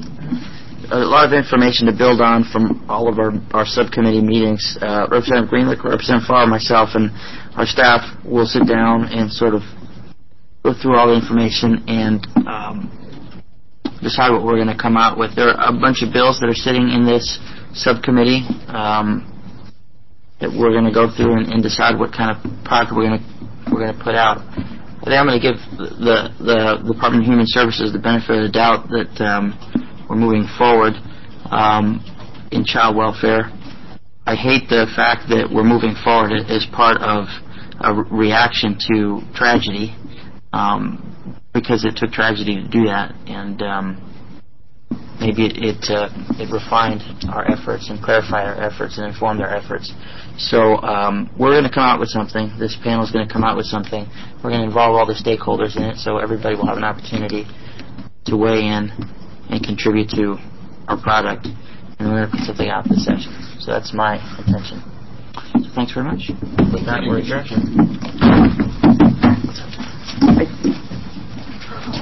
a lot of information to build on from all of our, our subcommittee meetings. Uh, Representative Greenlee, Representative Farr, myself, and our staff will sit down and sort of go through all the information and um, decide what we're going to come out with. There are a bunch of bills that are sitting in this subcommittee um, that we're going to go through and, and decide what kind of product we're going to we're going to put out. I think I'm going to give the the Department of Human Services the benefit of the doubt that um, we're moving forward um, in child welfare. I hate the fact that we're moving forward as part of a reaction to tragedy, um, because it took tragedy to do that, and um, maybe it it, uh, it refined our efforts and clarified our efforts and informed our efforts. So um, we're going to come out with something. This panel is going to come out with something. We're going to involve all the stakeholders in it, so everybody will have an opportunity to weigh in and contribute to our product, and we're going to put something out this session. So that's my intention. So thanks very much. With that, we're adjourned.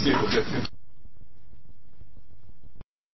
see if we'll get to.